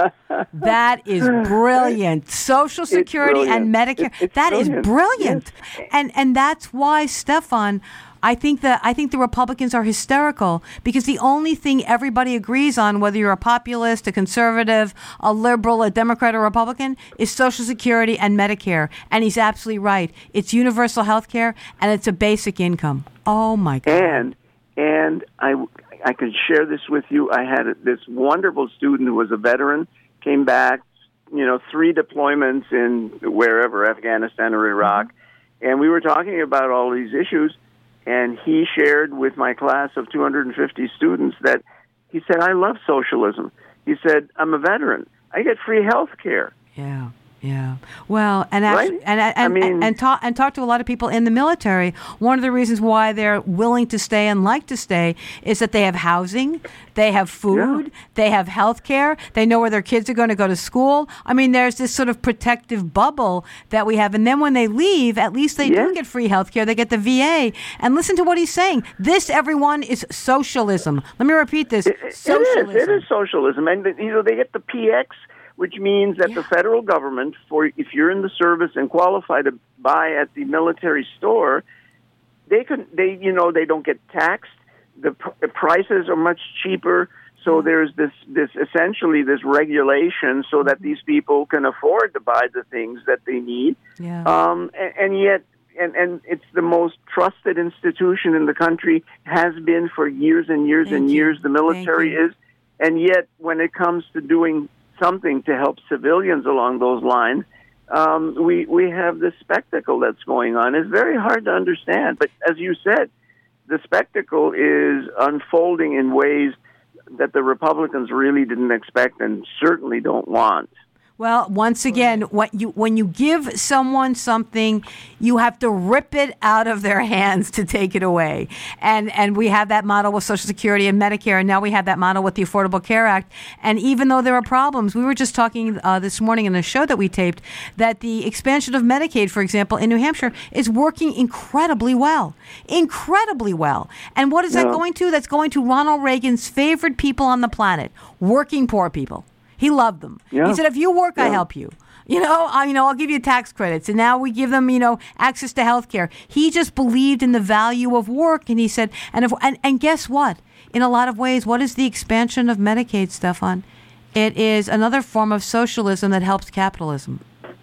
[SPEAKER 1] That is brilliant. Social Security and
[SPEAKER 8] brilliant.
[SPEAKER 1] Medicare.
[SPEAKER 8] It- it's
[SPEAKER 1] that is
[SPEAKER 8] brilliant.
[SPEAKER 1] brilliant. And and that's why, Stefan, I think that I think the Republicans are hysterical because the only thing everybody agrees on, whether you're a populist, a conservative, a liberal, a Democrat, or Republican, is Social Security and Medicare. And he's absolutely right. It's universal health care and it's a basic income. Oh my God.
[SPEAKER 8] And and I I can share this with you. I had this wonderful student who was a veteran, came back, you know, three deployments in wherever, Afghanistan or Iraq, and we were talking about all these issues. And he shared with my class of two hundred fifty students that he said, "I love socialism." He said, "I'm a veteran. I get free health care."
[SPEAKER 1] Yeah. Yeah. Well, and actually,
[SPEAKER 8] Right?
[SPEAKER 1] and and
[SPEAKER 8] I mean-
[SPEAKER 1] and, and talk and talk to a lot of people in the military. One of the reasons why they're willing to stay and like to stay is that they have housing, they have food,
[SPEAKER 8] Yeah.
[SPEAKER 1] they have health care, they know where their kids are going to go to school. I mean, there's this sort of protective bubble that we have, and then when they leave, at least they do
[SPEAKER 8] Yes.
[SPEAKER 1] get free health care. They get the V A. And listen to what he's saying. This, everyone, is socialism. Let me repeat this:
[SPEAKER 8] It, it
[SPEAKER 1] socialism.
[SPEAKER 8] is. It is socialism, and you know they get the P X, which means that the federal government, for if you're in the service and qualify to buy at the military store, they can they you know they don't get taxed. The, pr- the prices are much cheaper. So there's this this essentially this regulation so that these people can afford to buy the things that they need.
[SPEAKER 1] Yeah.
[SPEAKER 8] Um, and, and yet. And, and it's the most trusted institution in the country, has been for years and years
[SPEAKER 1] Thank
[SPEAKER 8] and
[SPEAKER 1] you.
[SPEAKER 8] years. The military
[SPEAKER 1] Thank you.
[SPEAKER 8] is. And yet, when it comes to doing something to help civilians along those lines, um, we, we have this spectacle that's going on. It's very hard to understand. But as you said, the spectacle is unfolding in ways that the Republicans really didn't expect and certainly don't want.
[SPEAKER 1] Well, once again, what you when you give someone something, you have to rip it out of their hands to take it away. And and we have that model with Social Security and Medicare, and now we have that model with the Affordable Care Act. And even though there are problems, we were just talking uh, this morning in a show that we taped that the expansion of Medicaid, for example, in New Hampshire is working incredibly well, incredibly well. And what is that
[SPEAKER 8] Yeah.
[SPEAKER 1] going to? That's going to Ronald Reagan's favorite people on the planet, working poor people. He loved them.
[SPEAKER 8] Yeah.
[SPEAKER 1] He said, if you work, I
[SPEAKER 8] Yeah.
[SPEAKER 1] help you. You know, I, you know, I'll give you tax credits. And now we give them, you know, access to health care. He just believed in the value of work. And he said, and, if, and, and guess what? In a lot of ways, what is the expansion of Medicaid, Stefan? It is another form of socialism that helps capitalism.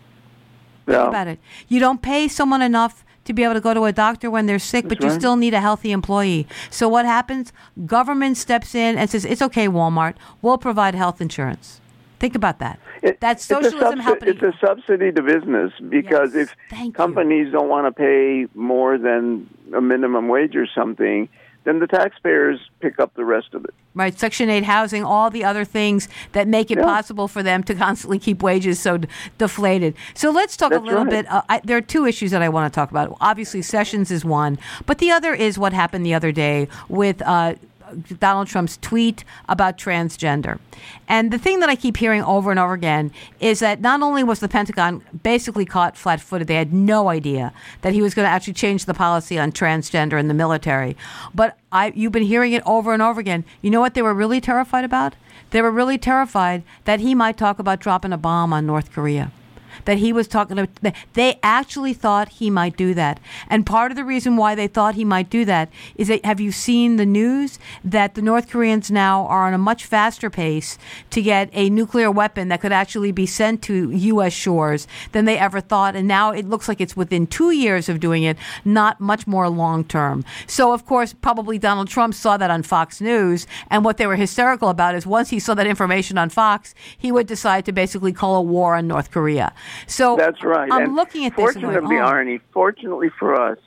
[SPEAKER 8] Yeah.
[SPEAKER 1] Think about it. You don't pay someone enough to be able to go to a doctor when they're sick, but you
[SPEAKER 8] right.
[SPEAKER 1] still need a healthy employee. So what happens? Government steps in and says, it's okay, Walmart. We'll provide health insurance. Think about that.
[SPEAKER 8] It-
[SPEAKER 1] That's
[SPEAKER 8] it's a
[SPEAKER 1] socialism
[SPEAKER 8] subsi-
[SPEAKER 1] helping.
[SPEAKER 8] It's a subsidy to business because
[SPEAKER 1] Yes,
[SPEAKER 8] if
[SPEAKER 1] thank you.
[SPEAKER 8] companies don't want to pay more than a minimum wage or something, then the taxpayers pick up the rest of it.
[SPEAKER 1] Right, Section eight housing, all the other things that make it
[SPEAKER 8] Yeah.
[SPEAKER 1] possible for them to constantly keep wages so d- deflated. So let's talk
[SPEAKER 8] That's
[SPEAKER 1] a little
[SPEAKER 8] right.
[SPEAKER 1] bit. Uh, I, there are two issues that I want to talk about. Obviously, Sessions is one, but the other is what happened the other day with uh, Donald Trump's tweet about transgender. And the thing that I keep hearing over and over again is that not only was the Pentagon basically caught flat-footed, they had no idea that he was going to actually change the policy on transgender in the military, but I, you've been hearing it over and over again. You know what they were really terrified about? They were really terrified that he might talk about dropping a bomb on North Korea. That he was talking to, they actually thought he might do that. And part of the reason why they thought he might do that is that, have you seen the news that the North Koreans now are on a much faster pace to get a nuclear weapon that could actually be sent to U S shores than they ever thought. And now it looks like it's within two years of doing it, not much more long term. So, of course, probably Donald Trump saw that on Fox News. And what they were hysterical about is once he saw that information on Fox, he would decide to basically call a war on North Korea. So
[SPEAKER 8] That's right.
[SPEAKER 1] I'm
[SPEAKER 8] and
[SPEAKER 1] looking at this. and
[SPEAKER 8] Fortunately,
[SPEAKER 1] going, oh.
[SPEAKER 8] Arnie, fortunately for us,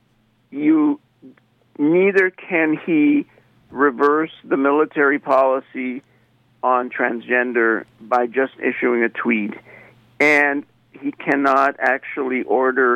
[SPEAKER 8] you neither can he reverse the military policy on transgender by just issuing a tweet, and he cannot actually order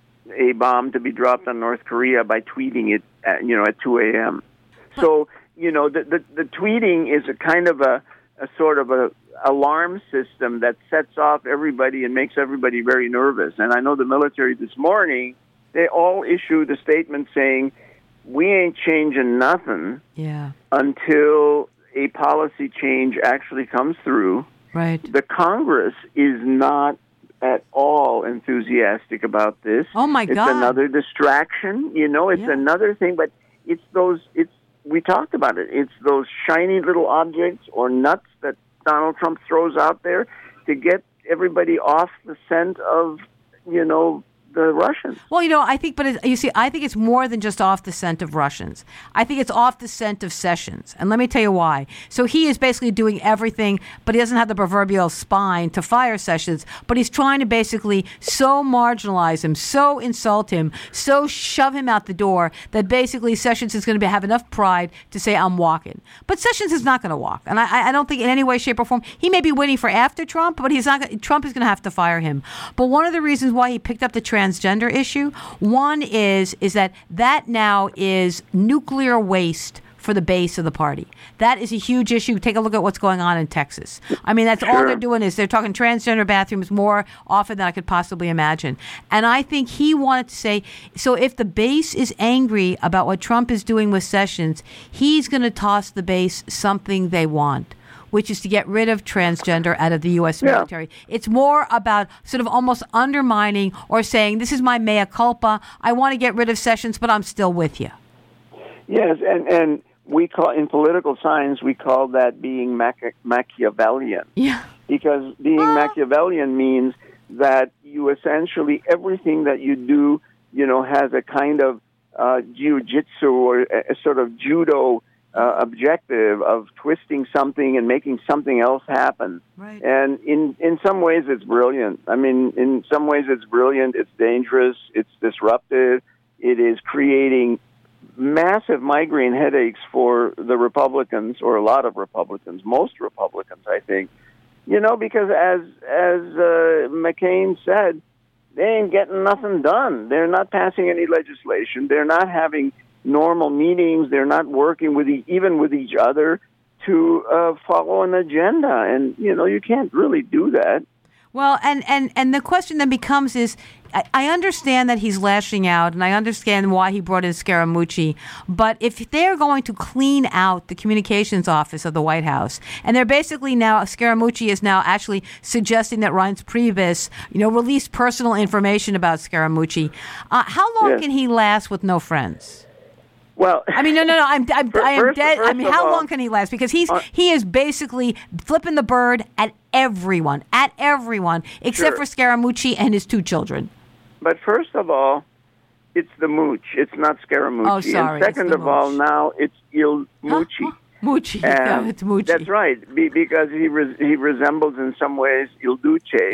[SPEAKER 8] a bomb to be dropped on North Korea by tweeting it at, you know, at two a.m. So, you know, the, the the tweeting is a kind of a, a sort of a alarm system that sets off everybody and makes everybody very nervous. And I know the military this morning, they all issued a statement saying, we ain't changing nothing
[SPEAKER 1] Yeah.
[SPEAKER 8] until a policy change actually comes through.
[SPEAKER 1] Right.
[SPEAKER 8] The Congress is not at all enthusiastic about this.
[SPEAKER 1] Oh, my
[SPEAKER 8] it's
[SPEAKER 1] God.
[SPEAKER 8] It's another distraction. You know, it's
[SPEAKER 1] Yeah.
[SPEAKER 8] another thing, but it's those, it's, we talked about it. It's those shiny little objects or nuts that Donald Trump throws out there to get everybody off the scent of, you know, the Russians.
[SPEAKER 1] Well, you know, I think, but it, you see, I think it's more than just off the scent of Russians. I think it's off the scent of Sessions. And let me tell you why. So he is basically doing everything, but he doesn't have the proverbial spine to fire Sessions, but he's trying to basically so marginalize him, so insult him, so shove him out the door that basically Sessions is going to be, have enough pride to say, I'm walking. But Sessions is not going to walk. And I, I don't think in any way, shape, or form, he may be waiting for after Trump, but he's not. Trump is going to have to fire him. But one of the reasons why he picked up the transgender issue, one is is that that now is nuclear waste for the base of the party. That is a huge issue. Take a look at what's going on in Texas. I mean, that's all
[SPEAKER 8] Sure.
[SPEAKER 1] they're doing is they're talking transgender bathrooms more often than I could possibly imagine. And I think he wanted to say, so if the base is angry about what Trump is doing with Sessions, he's going to toss the base something they want, which is to get rid of transgender out of the U S
[SPEAKER 8] Yeah.
[SPEAKER 1] military. It's more about sort of almost undermining or saying, this is my mea culpa. I want to get rid of Sessions, but I'm still with you.
[SPEAKER 8] Yes, and, and we call, in political science, we call that being Machi- Machiavellian.
[SPEAKER 1] Yeah.
[SPEAKER 8] Because being
[SPEAKER 1] Ah.
[SPEAKER 8] Machiavellian means that you essentially, everything that you do, you know, has a kind of uh, jiu-jitsu or a, a sort of judo uh, objective of twisting something and making something else happen.
[SPEAKER 1] Right.
[SPEAKER 8] And in, in some ways, it's brilliant. I mean, in some ways, it's brilliant. It's dangerous. It's disruptive. It is creating massive migraine headaches for the Republicans, or a lot of Republicans, most Republicans, I think. You know, because as as uh, McCain said, they ain't getting nothing done. They're not passing any legislation. They're not having normal meetings. They're not working with e- even with each other to uh, follow an agenda. And, you know, you can't really do that.
[SPEAKER 1] Well, and, and, and the question then becomes is, I, I understand that he's lashing out, and I understand why he brought in Scaramucci, but if they're going to clean out the communications office of the White House, and they're basically now, Scaramucci is now actually suggesting that Reince Priebus, you know, release personal information about Scaramucci, uh, how long
[SPEAKER 8] Yes.
[SPEAKER 1] can he last with no friends?
[SPEAKER 8] Well,
[SPEAKER 1] I mean, no, no, no. I'm, I'm,
[SPEAKER 8] Fir-
[SPEAKER 1] I am
[SPEAKER 8] first-
[SPEAKER 1] dead. I
[SPEAKER 8] first
[SPEAKER 1] mean,
[SPEAKER 8] of
[SPEAKER 1] how
[SPEAKER 8] all-
[SPEAKER 1] long can he last? Because he's
[SPEAKER 8] Uh,
[SPEAKER 1] he is basically flipping the bird at everyone, at everyone, except
[SPEAKER 8] Sure.
[SPEAKER 1] for Scaramucci and his two children.
[SPEAKER 8] But first of all, it's the mooch. It's not Scaramucci.
[SPEAKER 1] Oh, sorry,
[SPEAKER 8] And
[SPEAKER 1] it's
[SPEAKER 8] second
[SPEAKER 1] the
[SPEAKER 8] of all,
[SPEAKER 1] mooch.
[SPEAKER 8] now it's Il Mucci.
[SPEAKER 1] Huh? Mucci. Yeah,
[SPEAKER 8] And
[SPEAKER 1] it's Mucci.
[SPEAKER 8] That's right, be, because he re- he resembles in some ways Il Duce,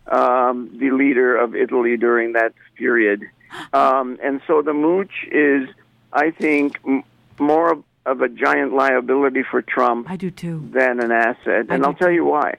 [SPEAKER 8] um, the leader of Italy during that period. Um, and so the mooch is, I think, m- more of, of a giant liability for Trump
[SPEAKER 1] I do too.
[SPEAKER 8] than an asset,
[SPEAKER 1] I
[SPEAKER 8] and
[SPEAKER 1] do
[SPEAKER 8] I'll tell
[SPEAKER 1] too.
[SPEAKER 8] you why.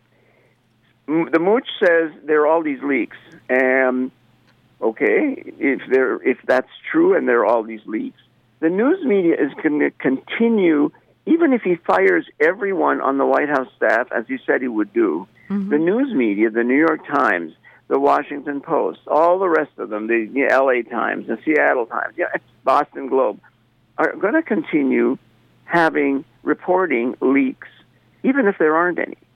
[SPEAKER 8] M- The Mooch says there are all these leaks, and okay, if there if that's true, and there are all these leaks, the news media is going to continue, even if he fires everyone on the White House staff, as he said he would do. Mm-hmm. The news media, the New York Times, the Washington Post, all the rest of them, the, the L A Times, the Seattle Times, yeah, Boston Globe, are going to continue having reporting leaks, even if there aren't any.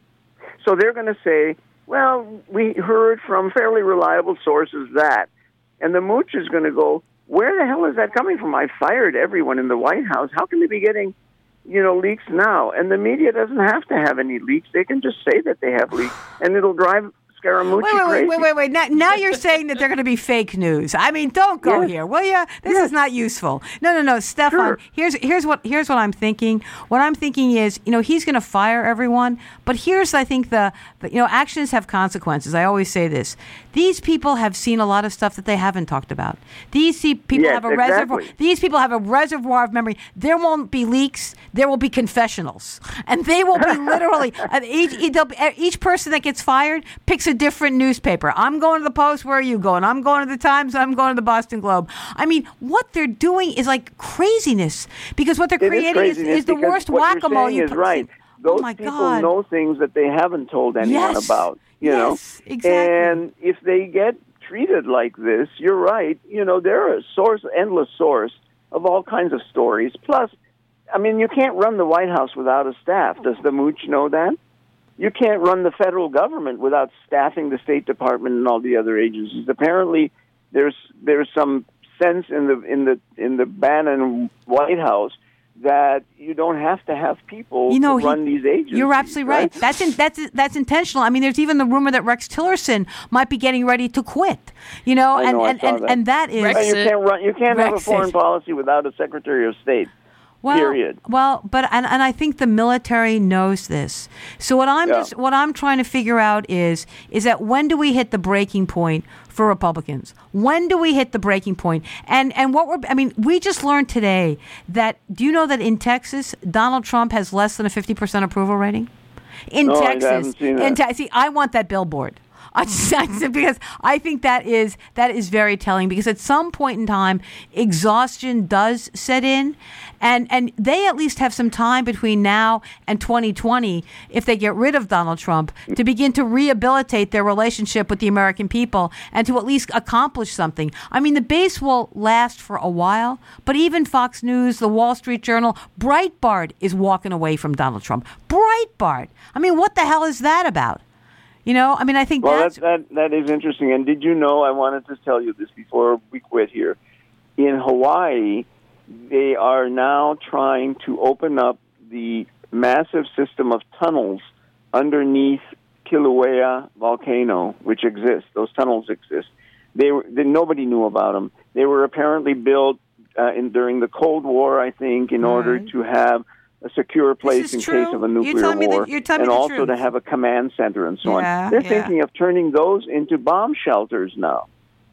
[SPEAKER 8] So they're going to say, well, we heard from fairly reliable sources that. And the Mooch is going to go, where the hell is that coming from? I fired everyone in the White House. How can they be getting, you know, leaks now? And the media doesn't have to have any leaks. They can just say that they have leaks, and it'll drive Scaramucci
[SPEAKER 1] wait, wait,
[SPEAKER 8] crazy.
[SPEAKER 1] wait, wait, wait. Now, now you're saying that they're going to be fake news. I mean, don't go
[SPEAKER 8] Yes.
[SPEAKER 1] here, will you? This
[SPEAKER 8] Yes.
[SPEAKER 1] is not useful. No, no, no, Stefan.
[SPEAKER 8] Sure.
[SPEAKER 1] Here's here's what here's what I'm thinking. What I'm thinking is, you know, he's going to fire everyone, but here's I think the, the you know actions have consequences. I always say this. These people have seen a lot of stuff that they haven't talked about. These see, people
[SPEAKER 8] Yes,
[SPEAKER 1] have a reservoir.
[SPEAKER 8] exactly.
[SPEAKER 1] These people have a reservoir of memory. There won't be leaks. There will be confessionals, and they will be literally uh, each each person that gets fired picks a different newspaper. I'm going to the Post. Where are you going? I'm going to the Times. I'm going to the Boston Globe. I mean, what they're doing is like craziness, because what they're
[SPEAKER 8] It
[SPEAKER 1] creating is,
[SPEAKER 8] craziness
[SPEAKER 1] is the
[SPEAKER 8] because
[SPEAKER 1] worst
[SPEAKER 8] what
[SPEAKER 1] whack-a-mole.
[SPEAKER 8] You're saying
[SPEAKER 1] you
[SPEAKER 8] is
[SPEAKER 1] put-
[SPEAKER 8] right. Those
[SPEAKER 1] oh my
[SPEAKER 8] people
[SPEAKER 1] God.
[SPEAKER 8] know things that they haven't told anyone
[SPEAKER 1] Yes.
[SPEAKER 8] about. You
[SPEAKER 1] Yes,
[SPEAKER 8] know,
[SPEAKER 1] exactly.
[SPEAKER 8] and if they get treated like this, you're right. You know, they're a source, endless source of all kinds of stories. Plus, I mean, you can't run the White House without a staff. Does the Mooch know that? You can't run the federal government without staffing the State Department and all the other agencies. Apparently, there's there's some sense in the in the in the Bannon White House that you don't have to have people
[SPEAKER 1] You know,
[SPEAKER 8] to run
[SPEAKER 1] he-
[SPEAKER 8] these agencies.
[SPEAKER 1] You're absolutely right. That's in, that's that's intentional. I mean, there's even the rumor that Rex Tillerson might be getting ready to quit. You know,
[SPEAKER 8] I
[SPEAKER 1] and
[SPEAKER 8] know, I
[SPEAKER 1] and,
[SPEAKER 8] saw
[SPEAKER 1] and,
[SPEAKER 8] that.
[SPEAKER 1] and that is
[SPEAKER 2] Rex-
[SPEAKER 8] And you can't run. You can't have a
[SPEAKER 1] Brexit.
[SPEAKER 8] foreign policy without a Secretary of State.
[SPEAKER 1] well,
[SPEAKER 8] period.
[SPEAKER 1] Well, but and, and I think the military knows this. So what I'm
[SPEAKER 8] Yeah.
[SPEAKER 1] just what I'm trying to figure out is is that when do we hit the breaking point for Republicans? When do we hit the breaking point? And and what we're I mean, we just learned today that do you know that in Texas, Donald Trump has less than a fifty percent approval rating? In
[SPEAKER 8] No, I
[SPEAKER 1] Texas,
[SPEAKER 8] haven't seen
[SPEAKER 1] in
[SPEAKER 8] that.
[SPEAKER 1] Te- see, I want that billboard. I just, I just- because I think that is that is very telling, because at some point in time exhaustion does set in, and and they at least have some time between now and twenty twenty, if they get rid of Donald Trump, to begin to rehabilitate their relationship with the American people and to at least accomplish something. I mean, the base will last for a while, but even Fox News, the Wall Street Journal, Breitbart is walking away from Donald Trump. Breitbart. I mean, what the hell is that about? You know, I mean, I think
[SPEAKER 8] Well,
[SPEAKER 1] that's...
[SPEAKER 8] that, that that is interesting. And did you know, I wanted to tell you this before we quit here. In Hawaii, they are now trying to open up the massive system of tunnels underneath Kilauea volcano, which exists. Those tunnels exist. They were they, nobody knew about them. They were apparently built uh, in during the Cold War, I think, in order
[SPEAKER 1] Right.
[SPEAKER 8] to have a secure place
[SPEAKER 1] is
[SPEAKER 8] in
[SPEAKER 1] true.
[SPEAKER 8] case of a
[SPEAKER 1] You're
[SPEAKER 8] nuclear
[SPEAKER 1] telling me the-
[SPEAKER 8] war,
[SPEAKER 1] you're telling me
[SPEAKER 8] and
[SPEAKER 1] the
[SPEAKER 8] also
[SPEAKER 1] truth.
[SPEAKER 8] to have a command center and so
[SPEAKER 1] Yeah,
[SPEAKER 8] on. They're
[SPEAKER 1] yeah.
[SPEAKER 8] thinking of turning those into bomb shelters now.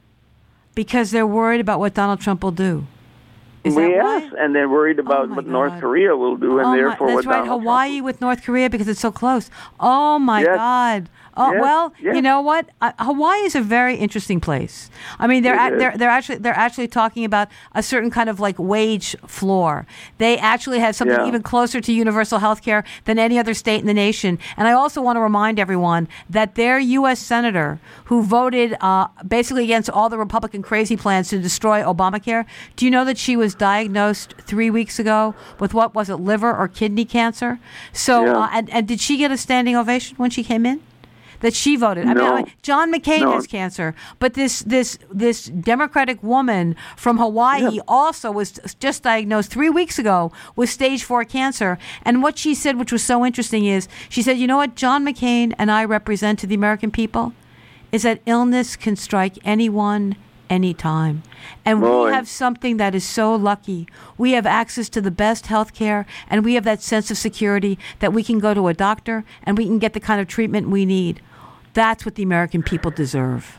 [SPEAKER 1] Because they're worried about what Donald Trump will do. Is that
[SPEAKER 8] yes,
[SPEAKER 1] why?
[SPEAKER 8] and they're worried about
[SPEAKER 1] my
[SPEAKER 8] what North
[SPEAKER 1] God.
[SPEAKER 8] Korea will do, and
[SPEAKER 1] Oh my-
[SPEAKER 8] therefore
[SPEAKER 1] that's
[SPEAKER 8] what
[SPEAKER 1] right,
[SPEAKER 8] Donald
[SPEAKER 1] Hawaii
[SPEAKER 8] Trump
[SPEAKER 1] with North Korea, because it's so close. Oh my
[SPEAKER 8] Yes.
[SPEAKER 1] God! Oh
[SPEAKER 8] Yes,
[SPEAKER 1] well,
[SPEAKER 8] yes.
[SPEAKER 1] you know what? Uh, Hawaii is a very interesting place. I mean, they're
[SPEAKER 8] It
[SPEAKER 1] at,
[SPEAKER 8] is.
[SPEAKER 1] they're they're actually they're actually talking about a certain kind of like wage floor. They actually have something
[SPEAKER 8] Yeah.
[SPEAKER 1] even closer to universal health care than any other state in the nation. And I also want to remind everyone that their U S senator, who voted uh, basically against all the Republican crazy plans to destroy Obamacare, do you know that she was diagnosed three weeks ago with what was it, liver or kidney cancer? So,
[SPEAKER 8] Yeah.
[SPEAKER 1] uh, and, and did she get a standing ovation when she came in? That she voted. I mean,
[SPEAKER 8] No.
[SPEAKER 1] I mean, John McCain
[SPEAKER 8] No.
[SPEAKER 1] has cancer, but this this this Democratic woman from Hawaii
[SPEAKER 8] Yeah.
[SPEAKER 1] also was just diagnosed three weeks ago with stage four cancer. And what she said, which was so interesting, is she said, "You know what John McCain and I represent to the American people, is that illness can strike anyone." Anytime. And
[SPEAKER 8] Boy.
[SPEAKER 1] we have something that is so lucky. We have access to the best health care, and we have that sense of security that we can go to a doctor and we can get the kind of treatment we need. That's what the American people deserve.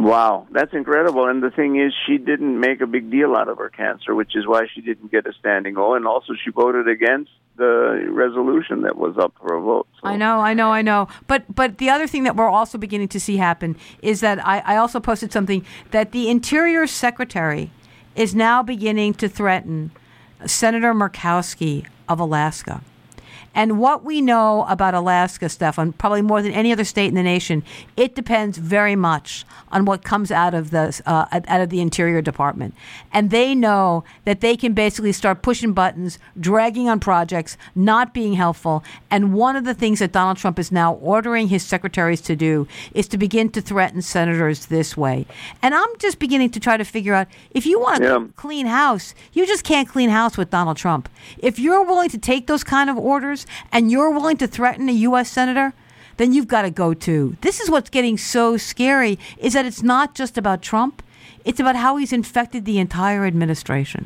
[SPEAKER 8] Wow, that's incredible. And the thing is, she didn't make a big deal out of her cancer, which is why she didn't get a standing O. And also, she voted against the resolution that was up for a vote. So.
[SPEAKER 1] I know, I know, I know. But but the other thing that we're also beginning to see happen is that I, I also posted something that the Interior Secretary is now beginning to threaten Senator Murkowski of Alaska. And what we know about Alaska, Stefan, probably more than any other state in the nation, it depends very much on what comes out of the uh, out of the Interior Department. And they know that they can basically start pushing buttons, dragging on projects, not being helpful. And one of the things that Donald Trump is now ordering his secretaries to do is to begin to threaten senators this way. And I'm just beginning to try to figure out, if you want to
[SPEAKER 8] Yeah.
[SPEAKER 1] clean house, you just can't clean house with Donald Trump. If you're willing to take those kind of orders and you're willing to threaten a U S senator, then you've got to go too. This is what's getting so scary, is that it's not just about Trump. It's about how he's infected the entire administration.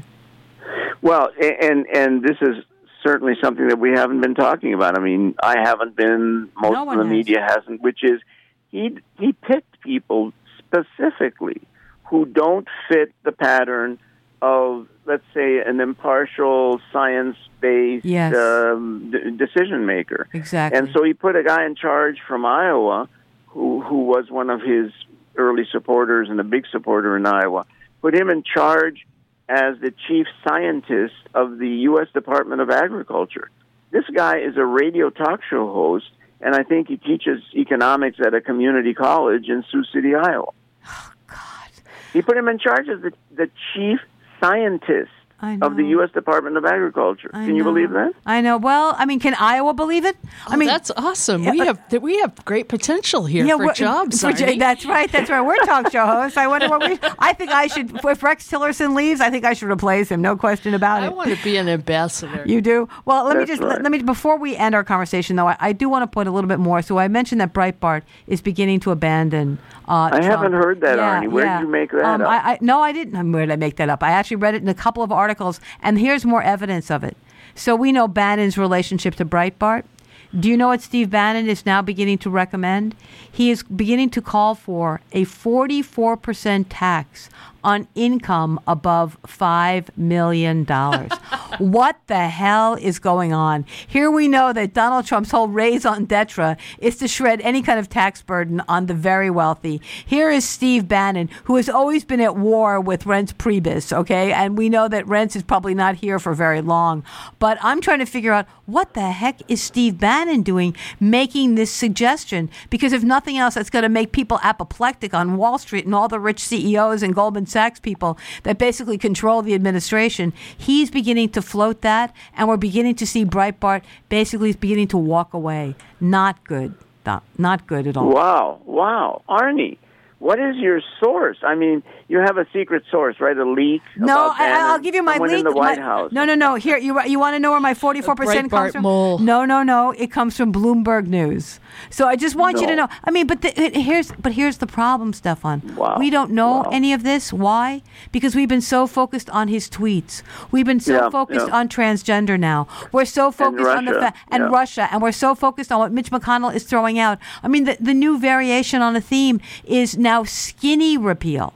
[SPEAKER 8] Well, and and this is certainly something that we haven't been talking about. I mean, I haven't been, most
[SPEAKER 1] No
[SPEAKER 8] of
[SPEAKER 1] one
[SPEAKER 8] the
[SPEAKER 1] has.
[SPEAKER 8] media hasn't, which is he he picked people specifically who don't fit the pattern of, let's say, an impartial, science-based
[SPEAKER 1] Yes.
[SPEAKER 8] um, d- decision maker.
[SPEAKER 1] Exactly.
[SPEAKER 8] And so he put a guy in charge from Iowa who who was one of his early supporters and a big supporter in Iowa, put him in charge as the chief scientist of the U S Department of Agriculture. This guy is a radio talk show host, and I think he teaches economics at a community college in Sioux City, Iowa.
[SPEAKER 1] Oh, God.
[SPEAKER 8] He put him in charge as the, the chief scientist
[SPEAKER 1] I
[SPEAKER 8] of the
[SPEAKER 1] know.
[SPEAKER 8] U S Department of Agriculture.
[SPEAKER 1] I
[SPEAKER 8] Can you
[SPEAKER 1] know.
[SPEAKER 8] believe that?
[SPEAKER 1] I know. Well, I mean, can Iowa believe it? I
[SPEAKER 2] Oh,
[SPEAKER 1] mean,
[SPEAKER 2] that's awesome. We
[SPEAKER 1] uh,
[SPEAKER 2] have we have great potential here for
[SPEAKER 1] we're-
[SPEAKER 2] jobs.
[SPEAKER 1] for j-
[SPEAKER 2] Arnie.
[SPEAKER 1] that's right. That's right. We're talk show hosts. I wonder what we. I think I should. If Rex Tillerson leaves, I think I should replace him. No question about
[SPEAKER 2] I
[SPEAKER 1] it.
[SPEAKER 2] want to be an ambassador.
[SPEAKER 1] You do? Well, let me
[SPEAKER 8] That's
[SPEAKER 1] just
[SPEAKER 8] right.
[SPEAKER 1] let, let me before we end our conversation, though. I, I do want to put a little bit more. So I mentioned that Breitbart is beginning to abandon. Uh,
[SPEAKER 8] I
[SPEAKER 1] Trump.
[SPEAKER 8] haven't heard that,
[SPEAKER 1] Yeah,
[SPEAKER 8] Arnie. Where
[SPEAKER 1] yeah.
[SPEAKER 8] did you make that
[SPEAKER 1] um,
[SPEAKER 8] up?
[SPEAKER 1] I, I, no, I didn't. Where did I make that up? I actually read it in a couple of articles, and here's more evidence of it. So we know Bannon's relationship to Breitbart. Do you know what Steve Bannon is now beginning to recommend? He is beginning to call for a forty-four percent tax on income above five million dollars. What the hell is going on? Here we know that Donald Trump's whole raison d'etre is to shred any kind of tax burden on the very wealthy. Here is Steve Bannon, who has always been at war with Reince Priebus, okay? And we know that Reince is probably not here for very long. But I'm trying to figure out, what the heck is Steve Bannon doing making this suggestion? Because if nothing else, it's going to make people apoplectic on Wall Street and all the rich C E Os and Goldman Sachs people that basically control the administration. He's beginning to float that, and we're beginning to see Breitbart basically is beginning to walk away. Not good. Not, not good at all.
[SPEAKER 8] Wow, wow. Arnie, what is your source? I mean, you have a secret source, right? A leak?
[SPEAKER 1] No,
[SPEAKER 8] about
[SPEAKER 1] I, I'll
[SPEAKER 8] Bannon,
[SPEAKER 1] give you my
[SPEAKER 8] someone
[SPEAKER 1] leak.
[SPEAKER 8] in the White
[SPEAKER 1] my-
[SPEAKER 8] House.
[SPEAKER 1] No, no, no. Here, you you want to know where my forty-four percent comes
[SPEAKER 2] Breitbart
[SPEAKER 1] from?
[SPEAKER 2] mole.
[SPEAKER 1] No, no, no. It comes from Bloomberg News. So I just want you to
[SPEAKER 8] No.
[SPEAKER 1] know. I mean, but the, it- here's but here's the problem, Stefan.
[SPEAKER 8] Wow.
[SPEAKER 1] We don't know
[SPEAKER 8] Wow.
[SPEAKER 1] any of this. Why? Because we've been so focused on his tweets. We've been so
[SPEAKER 8] Yeah,
[SPEAKER 1] focused
[SPEAKER 8] yeah.
[SPEAKER 1] on transgender now. We're so focused on the
[SPEAKER 8] Russia,
[SPEAKER 1] fa- and
[SPEAKER 8] yeah.
[SPEAKER 1] Russia, and we're so focused on what Mitch McConnell is throwing out. I mean, the, the new variation on a theme is now skinny repeal.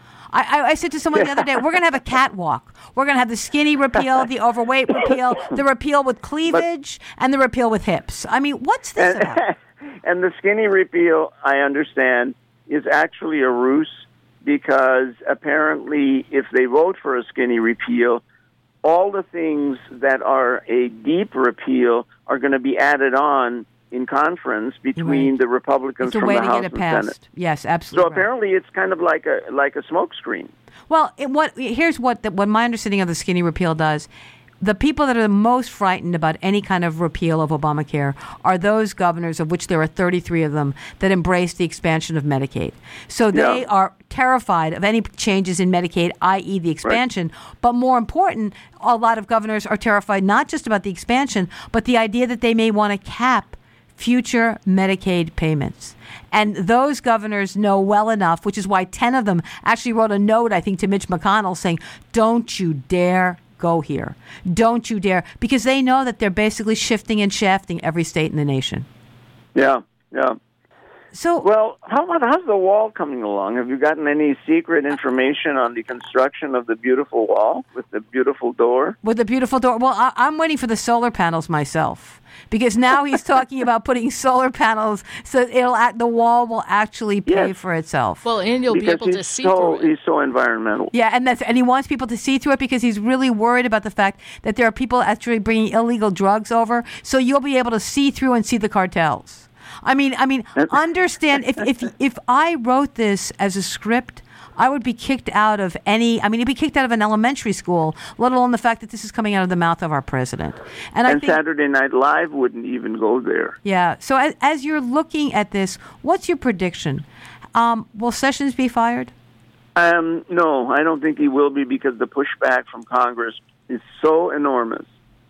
[SPEAKER 1] I, I, I said to someone the other day, we're going to have a catwalk. We're going to have the skinny repeal, the overweight repeal, the repeal with cleavage, and the repeal with hips. I mean, what's this
[SPEAKER 8] And,
[SPEAKER 1] about?
[SPEAKER 8] and the skinny repeal, I understand, is actually a ruse because apparently if they vote for a skinny repeal, all the things that are a deep repeal are going to be added on in conference between
[SPEAKER 1] Right.
[SPEAKER 8] the Republicans
[SPEAKER 1] It's a
[SPEAKER 8] from
[SPEAKER 1] way
[SPEAKER 8] the
[SPEAKER 1] to
[SPEAKER 8] House
[SPEAKER 1] get it
[SPEAKER 8] and
[SPEAKER 1] passed.
[SPEAKER 8] Senate.
[SPEAKER 1] Yes,
[SPEAKER 8] So
[SPEAKER 1] absolutely. right.
[SPEAKER 8] apparently it's kind of like a like a smokescreen.
[SPEAKER 1] Well, it, what here's what the, what my understanding of the skinny repeal does. The people that are the most frightened about any kind of repeal of Obamacare are those governors, of which there are thirty-three of them, that embrace the expansion of Medicaid. So they
[SPEAKER 8] Yeah.
[SPEAKER 1] are terrified of any changes in Medicaid, that is the expansion. But more important, a lot of governors are terrified not just about the expansion, but the idea that they may want to cap future Medicaid payments. And those governors know well enough, which is why ten of them actually wrote a note, I think, to Mitch McConnell saying, don't you dare go here. Don't you dare. Because they know that they're basically shifting and shafting every state in the nation.
[SPEAKER 8] Yeah, yeah.
[SPEAKER 1] So,
[SPEAKER 8] well, how about how's the wall coming along? Have you gotten any secret information on the construction of the beautiful wall with the beautiful door?
[SPEAKER 1] With the beautiful door. Well, I, I'm waiting for the solar panels myself, because now he's talking about putting solar panels so it'll act, the wall will actually pay
[SPEAKER 8] Yes.
[SPEAKER 1] for itself.
[SPEAKER 2] Well, and you'll
[SPEAKER 8] because
[SPEAKER 2] be able to
[SPEAKER 8] he's
[SPEAKER 2] see
[SPEAKER 8] so,
[SPEAKER 2] through it.
[SPEAKER 8] He's so environmental.
[SPEAKER 1] Yeah, and that's and he wants people to see through it because he's really worried about the fact that there are people actually bringing illegal drugs over. So you'll be able to see through and see the cartels. I mean, I mean, understand if if if I wrote this as a script, I would be kicked out of any. I mean, he'd be kicked out of an elementary school, let alone the fact that this is coming out of the mouth of our president. And, I
[SPEAKER 8] And
[SPEAKER 1] think,
[SPEAKER 8] Saturday Night Live wouldn't even go there.
[SPEAKER 1] yeah. So as, as you're looking at this, what's your prediction? Um, will Sessions be fired?
[SPEAKER 8] Um, no, I don't think he will be because the pushback from Congress is so enormous,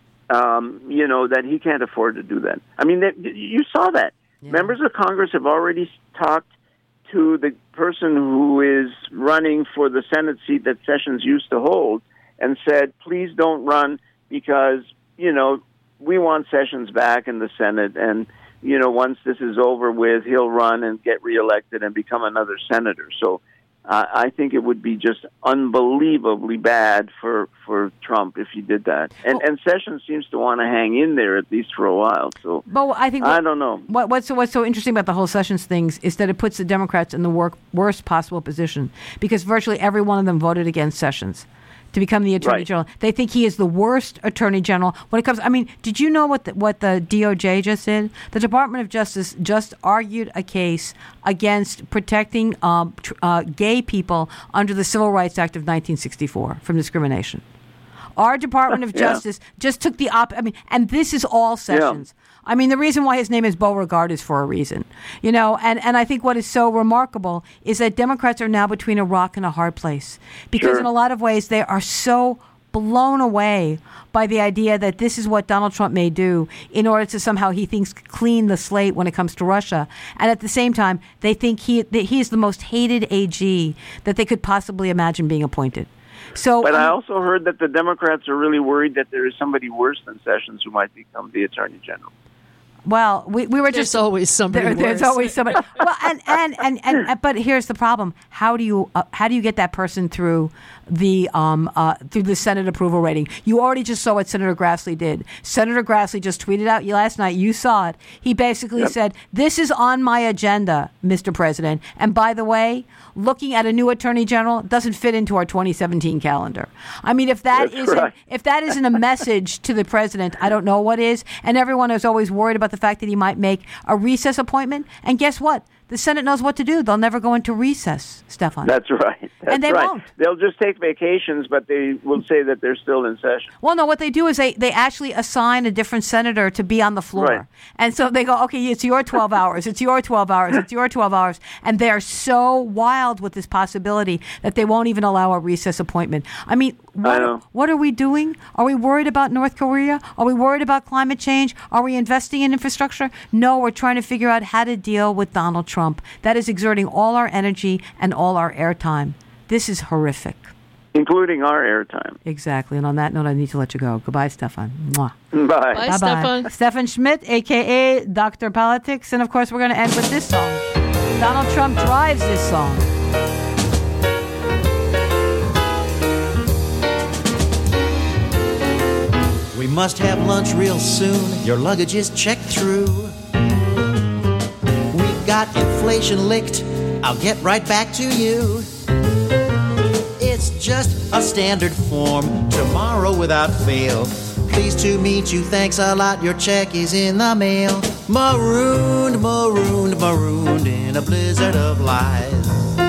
[SPEAKER 8] um, you know, that he can't afford to do that. I mean, that, you saw that.
[SPEAKER 1] Yeah.
[SPEAKER 8] Members of Congress have already talked to the person who is running for the Senate seat that Sessions used to hold and said, please don't run because, you know, we want Sessions back in the Senate. And, you know, once this is over with, he'll run and get reelected and become another senator. So uh, I think it would be just unbelievably bad for, for Trump if he did that. And,
[SPEAKER 1] Well-
[SPEAKER 8] and Sessions seems to want to hang in there at least for a while. So
[SPEAKER 1] But I think
[SPEAKER 8] I don't know.
[SPEAKER 1] What, what's so, what's so interesting about the whole Sessions things is that it puts the Democrats in the work, worst possible position because virtually every one of them voted against Sessions to become the Attorney
[SPEAKER 8] Right.
[SPEAKER 1] General. They think he is the worst Attorney General when it comes. I mean, did you know what the, what the D O J just did? The Department of Justice just argued a case against protecting um, tr- uh, gay people under the Civil Rights Act of nineteen sixty-four from discrimination. Our Department of
[SPEAKER 8] Yeah.
[SPEAKER 1] Justice just took the op. I mean, and this is all Sessions. I mean, the reason why his name is Beauregard is for a reason, you know. And, and I think what is so remarkable is that Democrats are now between a rock and a hard place because
[SPEAKER 8] Sure.
[SPEAKER 1] in a lot of ways they are so blown away by the idea that this is what Donald Trump may do in order to somehow he thinks clean the slate when it comes to Russia. And at the same time, they think he that he is the most hated A G that they could possibly imagine being appointed. So,
[SPEAKER 8] But I
[SPEAKER 1] um,
[SPEAKER 8] also heard that the Democrats are really worried that there is somebody worse than Sessions who might become the Attorney General.
[SPEAKER 1] well, we, we were
[SPEAKER 2] There's
[SPEAKER 1] just
[SPEAKER 2] always somebody
[SPEAKER 1] there, there's
[SPEAKER 2] worse.
[SPEAKER 1] always somebody. Well, and, and, and, and, and but here's the problem: how do you uh, how do you get that person through the um uh, through the Senate approval rating? You already just saw what Senator Grassley did. Senator Grassley just tweeted out last night. You saw it. He basically
[SPEAKER 8] Yep.
[SPEAKER 1] said, "This is on my agenda, Mister President." And by the way, looking at a new Attorney General doesn't fit into our twenty seventeen calendar. I mean, if that
[SPEAKER 8] That's
[SPEAKER 1] isn't
[SPEAKER 8] right.
[SPEAKER 1] if that isn't a message to the president, I don't know what is. And everyone is always worried about the fact that he might make a recess appointment. And guess what? The Senate knows what to do. They'll never go into recess, Stefan.
[SPEAKER 8] That's right. That's
[SPEAKER 1] And they
[SPEAKER 8] right.
[SPEAKER 1] won't.
[SPEAKER 8] They'll just take vacations, but they will say that they're still in session.
[SPEAKER 1] Well, no, what they do is they, they actually assign a different senator to be on the floor.
[SPEAKER 8] Right.
[SPEAKER 1] And so they go, okay, it's your twelve hours, it's your twelve hours, it's your twelve hours. And they're so wild with this possibility that they won't even allow a recess appointment. I mean, what,
[SPEAKER 8] I know.
[SPEAKER 1] what are we doing? Are we worried about North Korea? Are we worried about climate change? Are we investing in infrastructure? No, we're trying to figure out how to deal with Donald Trump. That is exerting all our energy and all our airtime. This is horrific.
[SPEAKER 8] Including our airtime.
[SPEAKER 1] Exactly. And on that note, I need to let you go. Goodbye, Stefan. Mwah.
[SPEAKER 8] Bye.
[SPEAKER 2] Bye,
[SPEAKER 1] Bye-bye.
[SPEAKER 2] Stefan.
[SPEAKER 1] Stefan Schmidt, a k a. Doctor Politics. And, of course, we're going to end with this song. Donald Trump drives this song.
[SPEAKER 9] We must have lunch real soon. Your luggage is checked through. We got inflation licked. I'll get right back to you. It's just a standard form. Tomorrow without fail. Pleased to meet you. Thanks a lot. Your check is in the mail. Marooned, marooned, marooned in a blizzard of lies.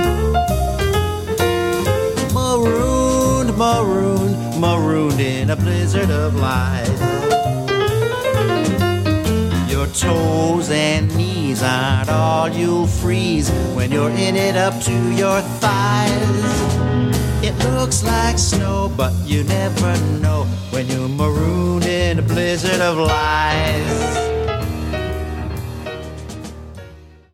[SPEAKER 9] Marooned, marooned, marooned in a blizzard of lies. Your toes and knees aren't all you'll freeze when you're in it up to your thighs. It looks like snow, but you never know when you're marooned in a blizzard of lies.